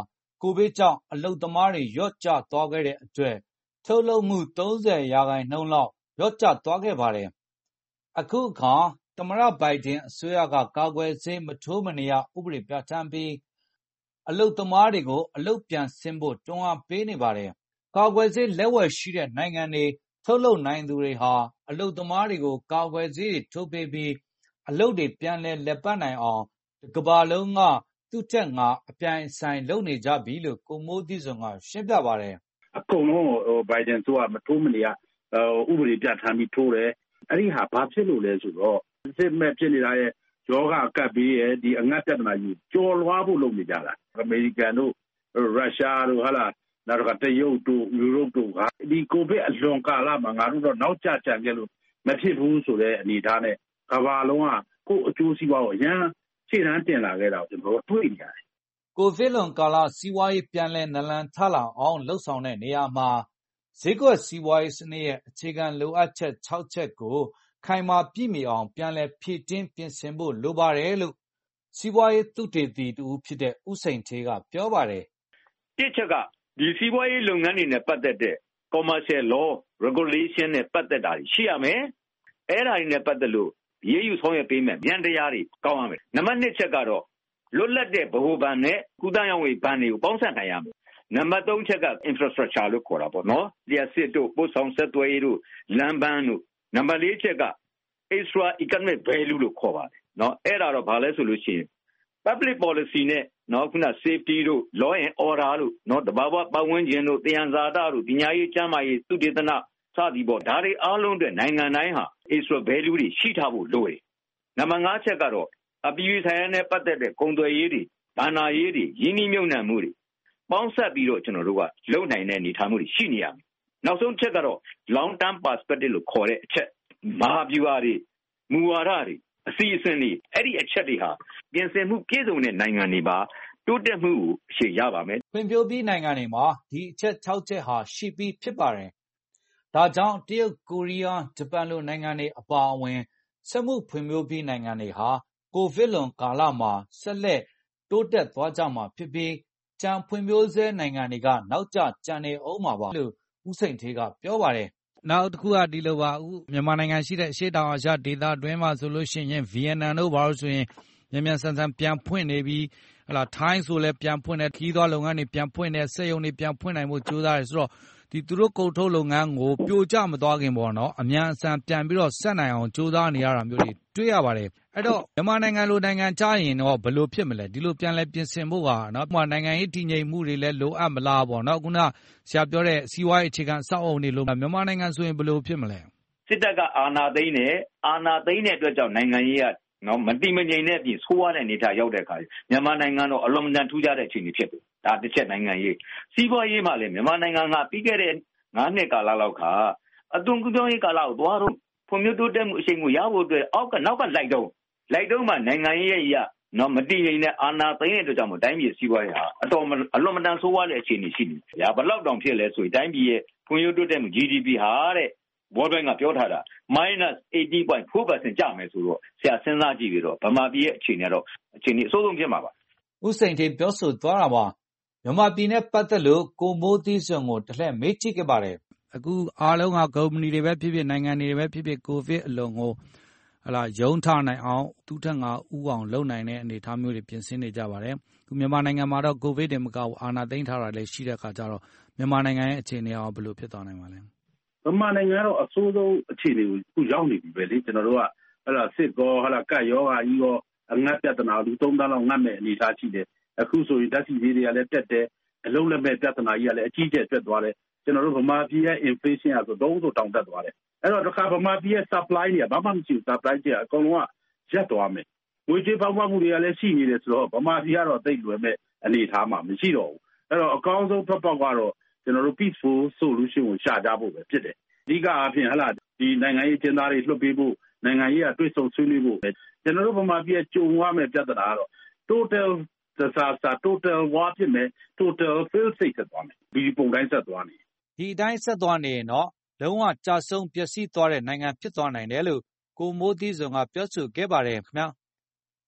ကိုဗစ်ကြောင့်အလုပ်သမားတွေလျော့ကျသွားခဲ့တဲ့အတွက်ထုတ်လုပ်မှုသုံး၀ရာခိုင်နှုန်းလောက်လျော့ကျသွားခဲ့ပါတယ်။အခုအခါသမ္မတဘိုင်ဒင်အစိုးရကကာကွယ်ဆေးမထိုးမနေရဥပဒေပြဋ္ဌာန်းပြီးအလုပ်သမားတွေကိုအလုပ်ပြန်ဆင်းဖို့တွန်းအားပေးနေပါတယ်။ကာကွယ်ဆေးလက်ဝယ်ရှိတဲ့နိုင်ငံတွေထုတ်လုပ်နိုင်သူတွေဟာအလုပ်သမားတွေကိုကာကွယ်ဆေးတွေထိုးပေးပြီးအလုပ်တွေပြန်လည်လည်ပတ်နိုင်အောင်ကမ္ဘာလုံးကသူ့ထက်ငါအပြိုင်အဆိုင်လုပ်နေကြပြီလို့ကိုမိုးသီးစွန်ကရှင်းပြပါတယ်
။အကုန်လုံးဘိုင်ဒန်ဆိုကမထိုးမနေရဥပဒေပြဋ္ဌာန်းပြီးထိုးတယ်။အဲ့ဒီဟာဘာဖြစ်လို့လဲဆိုတော့စစ်မဲ့ဖြစ်နေတာရဲ့ယောဂကပ်ပြီးရဲ့ဒီအငတ်ပြဿနာကြီးကြော်လွှားဖို့လုပ်နေကြတာ။အမေရိကန်တို့ရုရှားတို့ဟာလာနောက်တော့တရုတ်တို့ယူရိုတို့ကဒီကိုဗစ်အလွန်ကာလမှာငါတို့တော့နောက်ကျကြံခဲ့လို့မဖြစ်ဘူးဆိုတဲ့အနေအထားနဲ့ကမ္ဘာလုံးကကိုယ်အကျိုးစီးပွားကိုအရန်ခြေတန်းတင်လာခဲ့တာကိုကျွန်တော်တို့တွေ့နေရတယ်
။ကိုဗစ်လွန်ကာလစီးပွားရေးပြန်လည်နလန်ထလာအောင်လှုပ်ဆောင်တဲ့နေရာမှာဈေးကွက်စီးပွားရေးစနစ်ရဲ့အခြေခံလိုအပ်ချက်၆ချက်ကိုခိုင်မာပြည့်မီအောင်ပြန်လည်ဖြည့်တင်းပြင်ဆင်ဖို့လိုပါတယ်လို့စီးပွားရေးသုတေသီတဦးဖြစ်တဲ့ဦးစိန်ဌေးကပြောပါတယ်
။တစ်ချက်ကဒီစီးပွားရေးလုပ်ငန်းတွေနဲ့ပတ်သက်တဲ့ commercial law regulation နဲ့ပတ်သက်တာရှိရမယ်။အဲ့ဒါတွေနဲ့ပတ်သက်လို့ရေးယူဆောင်ရွက်ပေးမယ်။ဉာဏ်တရားတွေကောင်းရမယ်။နံပါတ်နှစ်ချက်ကတော့လွတ်လပ်တဲ့ဗဟိုဘဏ်နဲ့ကုသရေးဘဏ်တွေကိုပေါင်းစပ်နိုင်ရမယ်။နံပါတ်သုံးချက်က infrastructure လို့ခေါ်တာပေါ့နော်။လျှပ်စစ်တို့ပို့ဆောင်ဆက်သွယ်ရေးတို့လမ်းပန်းတို့နံပါတ်လေးချက်က extra economic value လို့ခေါ်ပါတယ်နော်။အဲ့ဒါတော့ဘာလဲဆိုလို့ရှိရင် public policy နဲ့နော်ခုန safety တို့ law and order တို့နော်တဘာဝပတ်ဝန်းကျင်တို့တရားဇာတတို့ပညာရေးကျန်းမာရေးသုတေသနစသည်ပေါ့ဒါတွေအားလုံးအတွက်နိုင်ငံတိုင်းဟာ extra value တွေရှိထားဖို့လိုတယ်။နံပါတ်ငါးချက်ကတော့အပြည်ပြည်ဆိုင်ရာနဲ့ပတ်သက်တဲ့ကုန်သွယ်ရေးတွေဗဏ္ဍာရေးတွေယင်းနှိမ့်မြုပ်နှံမှုတွေပေါင်းစပ်ပြီးတော့ကျွန်တော်တို့ကလုပ်နိုင်တဲ့အနေအထားမျိုးတွေရှိနေရမယ်။နောက်ဆုံးချက်ကတော့ long term perspective လို့ခေါ်တဲ့အချက်မဟာဗျူဟာတွေမူဝါဒတွေအစီအစဉ်တွေအဲ့ဒီအချက်တွေဟာပြင်ဆင်မှုပြည့်စုံတဲ့နိုင်ငံတွေပါတိုးတက်မှုကိုအရှိရပါမယ်
။ဖွံ့ဖြိုးပြီးနိုင်ငံတွေမှာဒီအချက်၆ချက်ဟာရှိပြီးဖြစ်ပါတယ်။ဒါကြောင့်တရုတ်ကိုရီးယားဂျပန်လိုနိုင်ငံတွေအပါအဝင်စက်မှုဖွံ့ဖြိုးပြီးနိုင်ငံတွေဟာကိုဗစ်လွန်ကာလမှာဆက်လက်တိုးတက်သွားကြမှာဖြစ်ပြီးကျန်ဖွံ့ဖြိုးဆဲနိုင်ငံတွေကနောက်ကျကျန်နေအောင်မှာပါလို့ဦးစိန်ဌေးကပြောပါတယ်။နောက်တစ်ခုကဒီလိုပါဦးမြန်မာနိုင်ငံရှိတဲ့အရှေ့တောင်အာရှဒေသအတွင်းမှာဆိုလို့ရှိရင်ဗီယက်နမ်တို့ဘာလို့ဆိုရင်မြန်မြန်ဆန်ဆန်ပြန်ဖွင့်နေပြီးဟလာထိုင်းဆိုလည်းပြန်ဖွင့်တယ်ခီးသွွားလုပ်ငန်းတွေပြန်ဖွင့်တယ်စက်ရုံတွေပြန်ဖွင့်နိုင်ဖို့ကြိုးစားတယ်ဆိုတော့ဒီသူတို့ကုန်ထုတ်လုပ်ငန်းကိုပြိုကျမသွားခင်ပေါ့နော်အမြန်အဆန်ပြန်ပြီးတော့ဆက်နိုင်အောင်ကြိုးစားနေရတာမျိုးတွေတွေ့ရပါတယ်အဲ့တော့မြန်မာနိုင်ငံလိုနိုင်ငံကြရင်တော့ဘယ်လိုဖြစ်မလဲဒီလိုပြန်လဲပြင်ဆင်ဖို့ကနော်မြန်မာနိုင်ငံရေးတည်ငြိမ်မှုတွေလည်းလိုအပ်မလားပေါ့နော်ခုနဆရာပြောတဲ့စီးပွားရေးအခြေခံအဆောက်အအုံတွေလိုမြန်မာနိုင်ငံဆိုရင်ဘယ်လိုဖြစ်မလဲ
စစ်တပ်ကအာဏာသိမ်းတယ်အာဏာသိမ်းတဲ့အတွက်ကြောင့်နိုင်ငံရေးကနော်မတိမငြိမ်တဲ့အပြင်ဆိုးရတဲ့အနေအထားရောက်တဲ့အခါမြန်မာနိုင်ငံတော့အလွန်တန်ထူးခြားတဲ့အခြေအနေဖြစ်တယ်ဒါတစ်ချက်နိုင်ငံရေးစီးပွားရေးမှာလည်းမြန်မာနိုင်ငံကပြီးခဲ့တဲ့ငါးနှစ်ကာလလောက်ကအသွင်ကူးပြောင်းရေးကာလကိုသွားတော့ဖွံ့ဖြိုးတိုးတက်မှုအရှိန်ကိုရဖို့အတွက်အောက်ကနောက်ကလိုက်တော့လိုက်တော့မှနိုင်ငံရေးရဲ့ရနော်မတည်ငြိမ်တဲ့အာဏာသိမ်းတဲ့အတွက်ကြောင့်မို့တိုင်းပြည်စီးပွားရေးဟာအတော်အလွန်မတန်ဆိုးရတဲ့အခြေအနေရှိနေတယ်။ဒါဘယ်လောက်တောင်ဖြစ်လဲဆိုရင်တိုင်းပြည်ရဲ့ဖွံ့ဖြိုးတိုးတက်မှု G D P ဟာတဲ့World Bank ကပြောထားတာ minus eighty point four percent ကျမယ်ဆိုတော့ဆရာစဉ်းစားကြည့်ပြီးတော့ဗမာပြည်ရဲ့အခြေအနေကတော့အခြေအနေအဆိုးဆုံးဖြစ်မှာပါ
ဦးစိန်ဌေးပြောဆိုသွားတာပါမြန်မာပြည်နဲ့ပတ်သက်လို့ကိုမိုးသီးစွန်ကိုတလှည့်မေးကြည့်ခဲ့ပါတယ်အခုအားလုံးကကုမ္ပဏီတွေပဲဖြစ်ဖြစ်နိုင်ငံတွေပဲဖြစ်ဖြစ်ကိုဗစ်အလွန်ကိုဟလာရုံးထနိုင်အောင်သူထက်ငါဥအောင်လုပ်နိုင်တဲ့အနေအထားမျိုးတွေပြင်ဆင်နေကြပါတယ်ခုမြန်မာနိုင်ငံမှာတော့ကိုဗစ်တွေမကဘူးအာဏာသိမ်းထားတာလည်းရှိတဲ့အခါကျတော့မြန်မာနိုင်ငံရဲ့အခြေအနေအောင်ဘယ်လိုဖြစ်သွားနိုင်မှာလဲ
ဗမာနိုင်ငံကတော့အဆိုးဆုံးအခြေအနေကိုခုရောက်နေပြီပဲလေကျွန်တော်တို့ကဟလာစစ်ကောဟလာကတ်ရောဂါကြီးရောအငတ်ပြဿနာလူသုံးသန်းလောက်ငတ်မဲ့အနေအထားရှိတယ်အခုဆိုရင်ဓာတ်ဆီဈေးတွေကလည်းတက်တယ်အလုံးလက်မဲ့ပြဿနာကြီးကလည်းအကြီးကျယ်တက်သွားတယ်ကျွန်တော်တို့ဗမာပြည်ရဲ့ inflation ကဆိုတော့ဆိုတောင်တက်သွားတယ်အဲ့တော့တစ်ခါဗမာပြည်ရဲ့ supply တွေကဘာမှမရှိဘူး supply တွေအကုန်လုံးကရက်သွားမယ်ငွေကြေးပေါက်ပမှုတွေကလည်းရှိနေတယ်ဆိုတော့ဗမာပြည်ကတော့သိပ်လွယ်မဲ့အနေအထားမှာမရှိတော့ဘူးအဲ့တော့အကောင်းဆုံးဖက်ပေါက်ကတော့ကျွန်တော်တို့ peaceful solution ကိုရှာကြဖို့ပဲဖြစ်တယ်အဓိကအဖြစ်ဟလာဒီနိုင်ငံရေးကျင်းသားတွေလွှတ်ပေးဖို့နိုင်ငံရေးကတွေ့ဆုံဆွေးနွေးဖို့ကျွန်တော်တို့ဗမာပြည်ကြုံရမယ့်ပြဿနာကတော့ total disaster total war ဖြစ်မယ် total fail state ဖြစ်သွားမယ်ဒီပုံတိုင်းဆက်သွားနေ
ဒီအတိုင်းဆက်သွားနေရင်တော့လုံးဝကြာဆုံးပျက်စီးသွားတဲ့နိုင်ငံဖြစ်သွားနိုင်တယ်လို့ကိုမိုးသီးစွန်ကပြောဆိုခဲ့ပါတယ်ခင်ဗျာ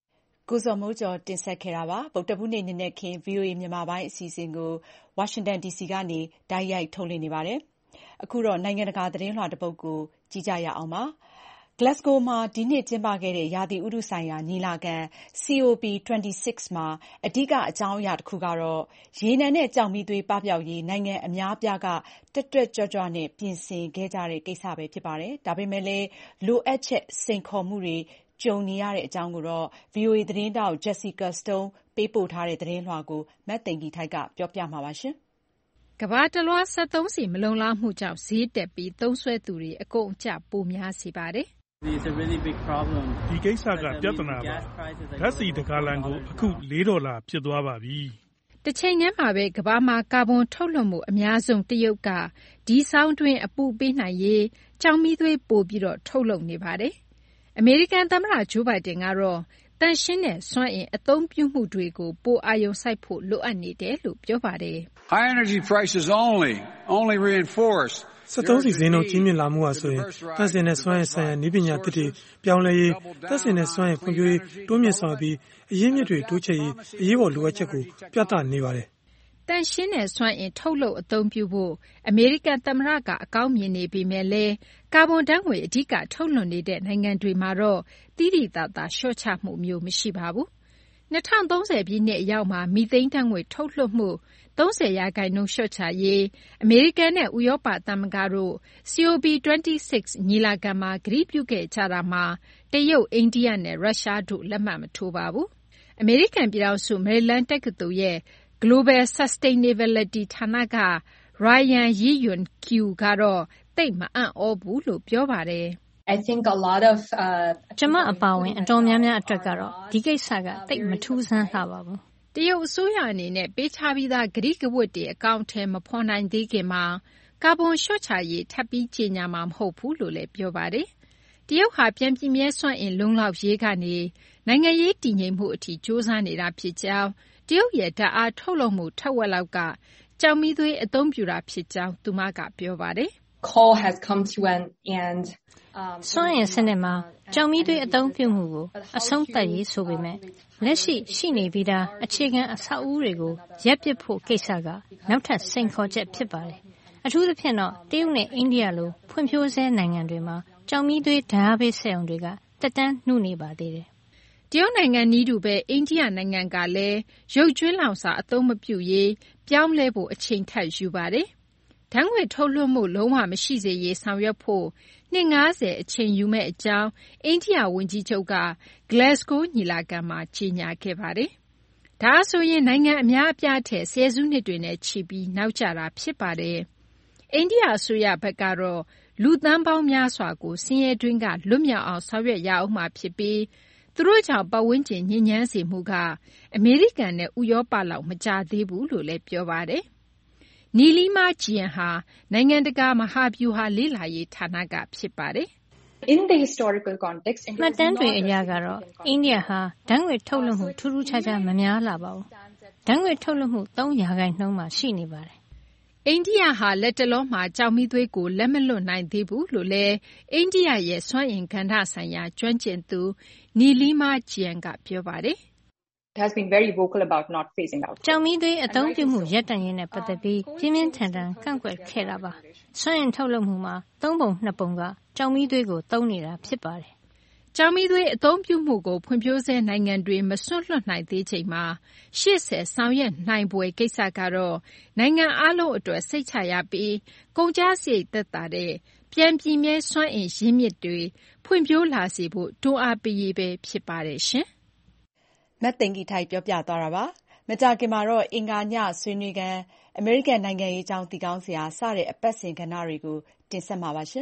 ကိုဇော်မိုးကျော်တင်ဆက်ခဲ့တာပါဗုဒ္ဓဘူးနေ့နနက်ခင်း ဗွီအိုအေ မြန်မာပိုင်းအစီအစဉ်ကိုဝါရှင်တန်ဒီစီကနေတိုက်ရိုက်ထုတ်လွှင့်နေပါတယ်အခုတော့နိုင်ငံတကာသတင်းလွှာတစ်ပုဒ်ကိုကြည့်ကြရအောင်ပါGlasgow မှာဒီနှစ်ကျင်းပခဲ့တဲ့ရာသီဥတုဆိုင်ရာညီလာခံ C O P ၂၆ မှာအဓိကအကြောင်းအရာတစ်ခုကတော့ရေနံနဲ့ကျောက်မီးသွေးပပျောက်ရေးနိုင်ငံအများအပြားကတက်တက်ကြွကြွနဲ့ပြင်ဆင်ခဲ့ကြတဲ့ကိစ္စပဲဖြစ်ပါတယ်။ဒါပေမဲ့လည်းလိုအပ်ချက်စိန်ခေါ်မှုတွေကြုံနေရတဲ့အကြောင်းကိုတော့ ဗွီအိုအေ သတင်းတောက် Jessica Stone ပေးပို့ထားတဲ့သတင်းလွှာကိုမသိင်္ဂီထိုက်ကပြောပြမှာပါရှင်
။ကမ္ဘာတလွှားစက်သုံးဆီမလုံလောက်မှုကြောင့်ဈေးတက်ပြီးသုံးစွဲသူတွေအကုန်အကျပိုများစေပါတယ်။
ဒီကိစ္စကပြဿနာပါဓာတ်ဆီတဂါလံကိုအခု၄ဒေါ်လာဖြစ်သွားပါပြီ
တစ်ချိန်တည်းမှာပဲကမ္ဘာမှာကာဗွန်ထုတ်လွှတ်မှုအများဆုံးတရုတ်ကဒီဆောင်းတွင်းအပူပေးနိုင်ရေးကျောက်မီးသွေးပို့ပြီးတော့ထုတ်လုပ်နေပါတယ်အမေရိကန်သမ္မတဂျိုးဘိုင်ဒန်ကတော့တန်ရှင်းတဲ့စွမ်းအင်အသုံးပြုမှုတွေကိုပိုအာရုံစိုက်ဖို့လိုအပ်နေတယ်လို့ပြောပါတယ်
High energy prices only only reinforce
စက်သုံးဆီဈေးနှုန်းကြီးမြင့်လာမှုဟာဆိုရင်သန့်စင်တဲ့စွမ်းအင်ဆိုင်ရာနည်းပညာသစ်တွေပြောင်းလဲရေးသန့်စင်တဲ့စွမ်းအင်ဖွံ့ဖြိုးရေးတိုးမြင့်ဆောင်ပြီးအရင်းမြစ်တွေတိုးချဲ့ရေးအရေးပေါ်လိုအပ်ချက်ကိုပြသနေပါတယ်
တန်ရှင်းတဲ့စွမ်းအင်ထုတ်လုပ်အသုံးပြုဖို့အမေရိကန်သမ္မတကအကောင်းမြင်နေပေမဲ့လည်းကာဗွန်ဓာတ်ငွေအဓိကထုတ်လွှတ်နေတဲ့နိုင်ငံတွေမှာတော့တိတိတသာလျှော့ချမှုမျိုးမရှိပါဘူး၂၀၃၀ပြည့်နှစ်အရောက်မှာမီသိန်းဓာတ်ငွေထုတ်လွှတ်မှုသုံးဆယ်ရာခိုင်နှုန်းလျှော့ချရေးအမေရိကန်နဲ့ဥရောပသမဂ္ဂတို့ C O P ၂၆ ညီလာခံမှာကတိပြုခဲ့ကြတာမှာတရုတ်အိန္ဒိယနဲ့ရုရှားတို့လက်မှတ်မထိုးပါဘူးအမေရိကန်ပြည်ထောင်စုမယ်ရီလန်းတက္ကသိုလ်ရဲ့ Global Sustainability ဌာနက Ryan Yi-Yun Q ကတော့သိပ်မအံ့ဩဘူးလို့ပြောပါတယ်
I think a lot of
ကျမအပါဝင်အတော်များများအတွက်ကတော့ဒီကိစ္စကသိပ်မထူးဆန်းလှပါဘူး
တရုတ်အစိုးရအနေနဲ့ပေးချပြီးသားဂရိကဝတ်တွေအကောင့်ထဲမဖော်နိုင်သေးခင်မှာကာဗွန်လျှော့ချရေးထပ်ပြီးကြေညာမှာမဟုတ်ဘူးလို့လည်းပြောပါတယ်တရုတ်ဟာပြန်ပြင်းမြဲစွမ်းအင်လုံလောက်ရေးကနေနိုင်ငံရေးတည်ငြိမ်မှုအထိစ조사နေတာဖြစ်ကြောင်းတရုတ်ရဲ့ဓာတ်အားထုတ်လုပ်မှုထက်ဝက်လောက်ကကြောင်မီးသွေးအသုံးပြုတာဖြစ်ကြောင်းသူမကပြောပါတယ်
Coal has come to an end
စွမ်းအင်စနစ်မှာကြောင်မီးသွေးအသုံးပြုမှုကိုအဆုံးသတ်ရေးဆိုပေမဲ့လက်ရှိရှိနေပြီးသားအခြေခံအဆောက်အဦတွေကိုရပ်ပစ်ဖို့ကိစ္စကနောက်ထပ်စိန်ခေါ်ချက်ဖြစ်ပါတယ်အထူးသဖြင့်တော့တရုတ်နဲ့အိန္ဒိယလိုဖွံ့ဖြိုးဆဲနိုင်ငံတွေမှာကြောင်မီးသွေးဓာတ်အားပေးစက်ရုံတွေကတက်တန်းနှုတ်နေပါသေးတယ်
တရုတ်နိုင်ငံနီးတူပဲအိန္ဒိယနိုင်ငံကလည်းရုပ်ကျွင်းလောင်စာအသုံးမပြုရေးပြောင်းလဲဖို့အချိန်ထပ်ယူပါတယ်ဓာတ်ငွေထုတ်လွှတ်မှုလုံးဝမရှိစေရေးဆောင်ရွက်ဖို့နှစ်၅၀အချိန်ယူမဲ့အကြောင်းအိန္ဒိယဝန်ကြီးချုပ်က Glasgow ညီလာခံမှာကြေညာခဲ့ပါတယ်။ဒါဆိုရင်နိုင်ငံအများအပြားထက်ဆယ်စုနှစ်တွေနဲ့ချီပြီးနောက်ကျတာဖြစ်ပါတယ်။အိန္ဒိယအစိုးရဘက်ကတော့လူသန်းပေါင်းများစွာကိုဆင်းရဲတွင်းကလွတ်မြောက်အောင်ဆောင်ရွက်ရအောင်မှာဖြစ်ပြီးသူတို့ကြောင့်ပတ်ဝန်းကျင်ညစ်ညမ်းစေမှုကအမေရိကန်နဲ့ဥရောပလောက်မကြသေးဘူးလို့လည်းပြောပါတယ်။နီလီမာဂျီယန်ဟာနိုင်ငံတကာမဟာဗျူဟာလေ့လာရေးဌာနကဖြစ်ပါတယ်
။ In the historical context
မှတ်တမ်းတွေအရကတော့အိန္ဒိယဟာဓာတ်ငွေထုတ်လွှတ်မှုထူးထူးခြားခြားမများလာပါဘူး။ဓာတ်ငွေထုတ်လွှတ်မှုသုံးရာခိုင်နှုန်းမှရှိနေပါတယ်
။အိန္ဒိယဟာလက်တလုံးမှာကြောင်မီးသွေးကိုလက်မလွတ်နိုင်သေးဘူးလို့လည်းအိန္ဒိယရဲ့စွမ်းအင်ကဏ္ဍဆိုင်ရာကျွမ်းကျင်သူနီလီမာဂျီယန်ကပြောပါတယ်
။ has been very vocal about not phasing out
ကြောင်မီးသွေးအသုံးပြုမှုရပ်တန့်ရေးနဲ့ပတ်သက်ပြီးပြင်းပြင်းထန်ထန်ကန့်ကွက်ခဲ့တာပါစွမ်းအင်ထုတ်လုပ်မှုမှာသုံးပုံနှစ်ပုံကကြောင်မီးသွေးကိုသုံးနေတာဖြစ်ပါတယ်
ကြောင်မီးသွေးအသုံးပြုမှုကိုဖွံ့ဖြိုးဆဲနိုင်ငံတွေမစွန့်လွတ်နိုင်သေးချိန်မှာရှေ့ဆက်ဆောင်ရွက်နိုင်ပွဲကိစ္စကတော့နိုင်ငံအလုံးအတွက်စိတ်ချရပြီးကုန်ကျစရိတ်သက်သာတဲ့ပြန်ပြင်းမြဲစွမ်းအင်ရင်းမြစ်တွေဖွံ့ဖြိုးလာစေဖို့တွန်းအားပေးရေးပဲဖြစ်ပါတယ်ရှင်
မတ်သိင်္ဂီထိုက်ပြောပြသွားတာပါမကြာခင်မှာတော့အင်္ဂါညဆွေးနွေးခန်းအမေရိကန်နိုင်ငံရေးအကြောင်းသိကောင်းစရာစတဲ့အပတ်စဉ်ကဏ္ဍတွေကိုတင်ဆက်မှာပါရှင်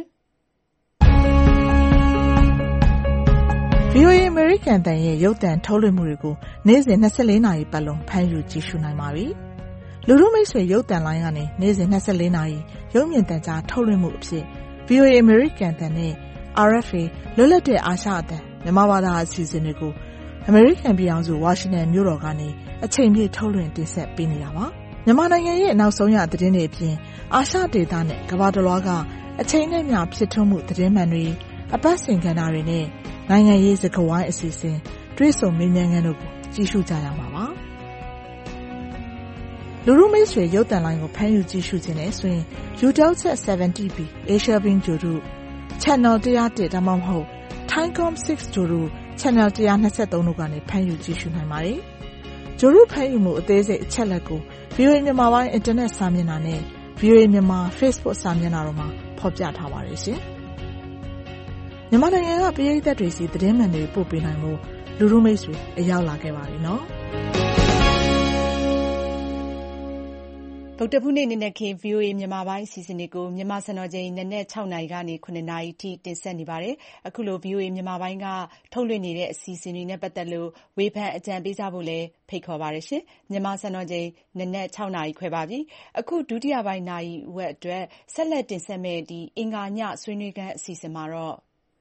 ဗွီအိုအေ American တန်ရဲ့ရုပ်သံထုတ်လွှင့်မှုတွေကိုနေ့စဉ်၂၄နာရီပတ်လုံးဖမ်းယူကြည့်ရှုနိုင်ပါပြီလူလူမိတ်ဆွေရုပ်သံလိုင်းကနေနေ့စဉ်၂၄နာရီရုပ်မြင်သံကြားထုတ်လွှင့်မှုအဖြစ် ဗွီအိုအေ American တန်နဲ့ R F A လွတ်လပ်တဲ့အာရှအသံမြန်မာဘာသာအစီအစဉ်တွေကိုအမေရိကန်ပြည်ထောင်စုဝါရှင်တန်မြို့တော်ကနေအချိန်ပြည့်ထုတ်လွှင့်တင်ဆက်ပေးနေတာပါမြန်မာနိုင်ငံရဲ့နောက်ဆုံးရသတင်းတွေအပြင်အာရှဒေသနဲ့ကမ္ဘာတစ်လွှားကအချိန်နဲ့မျှဖြစ်ထွန်းမှုသတင်းမှန်တွေအပတ်စဉ်ကဏ္ဍတွေနဲ့နိုင်ငံရေးစကားဝိုင်းအစီအစဉ်တွေ့ဆုံမေးမြန်းခန်းတို့ကိုကြည့်ရှုကြရမှာပါလူလူမိတ်ဆွေရုပ်သံလိုင်းကိုဖမ်းယူကြည့်ရှုခြင်းနဲ့ဆိုရင် Eutelsat ဆယ်ဗန်တီ ဘီ Asia Beam ဂျိုတို့ Channel one oh oneဒါမှမဟုတ် Thaicom six ဂျိုတို့ Channel one twenty-threeတို့ကနေဖမ်းယူကြည့်ရှုနိုင်ပါတယ်။ဂျိုတို့ဖမ်းယူမှုအသေးစိတ်အချက်လက်ကို ဗွီအိုအေ မြန်မာပိုင်းအင်တာနက်စာမျက်နှာနဲ့ ဗွီအိုအေ မြန်မာ Facebook စာမျက်နှာတို့မှာဖော်ပြထားပါတယ်ရှင်။မြန်မာနိုင်ငံကပရိသတ်တွေစီသတင်းမှန်တွေပို့ပေးနိုင်မှုလူလူမိတ်ဆွေအရောက်လာခဲ့ပါပြီနော်။
ဗုဒ္ဓဖူးနေ့နေ့ခင် ဗွီအိုအေမြန်မာပိုင်းအစီအစဉ်တွေကိုမြန်မာစံတော်ချိန်နနက်၆နာရီကနေ၇နာရီထိတင်ဆက်နေပါတယ်။အခုလို ဗွီအိုအေမြန်မာပိုင်းကထုတ်လွှင့်နေတဲ့အစီအစဉ်တွေနဲ့ပတ်သက်လို့ဝေဖန်အကြံပေးကြဖို့လည်းဖိတ်ခေါ်ပါတယ်ရှင်။မြန်မာစံတော်ချိန်နနက်၆နာရီခွဲပါပြီ။အခုဒုတိယပိုင်းနာရီဝက်အတွက်ဆက်လက်တင်ဆက်မယ့်ဒီအင်္ဂါညဆွေးနွေးခန်းအစီအစဉ်မှာတော့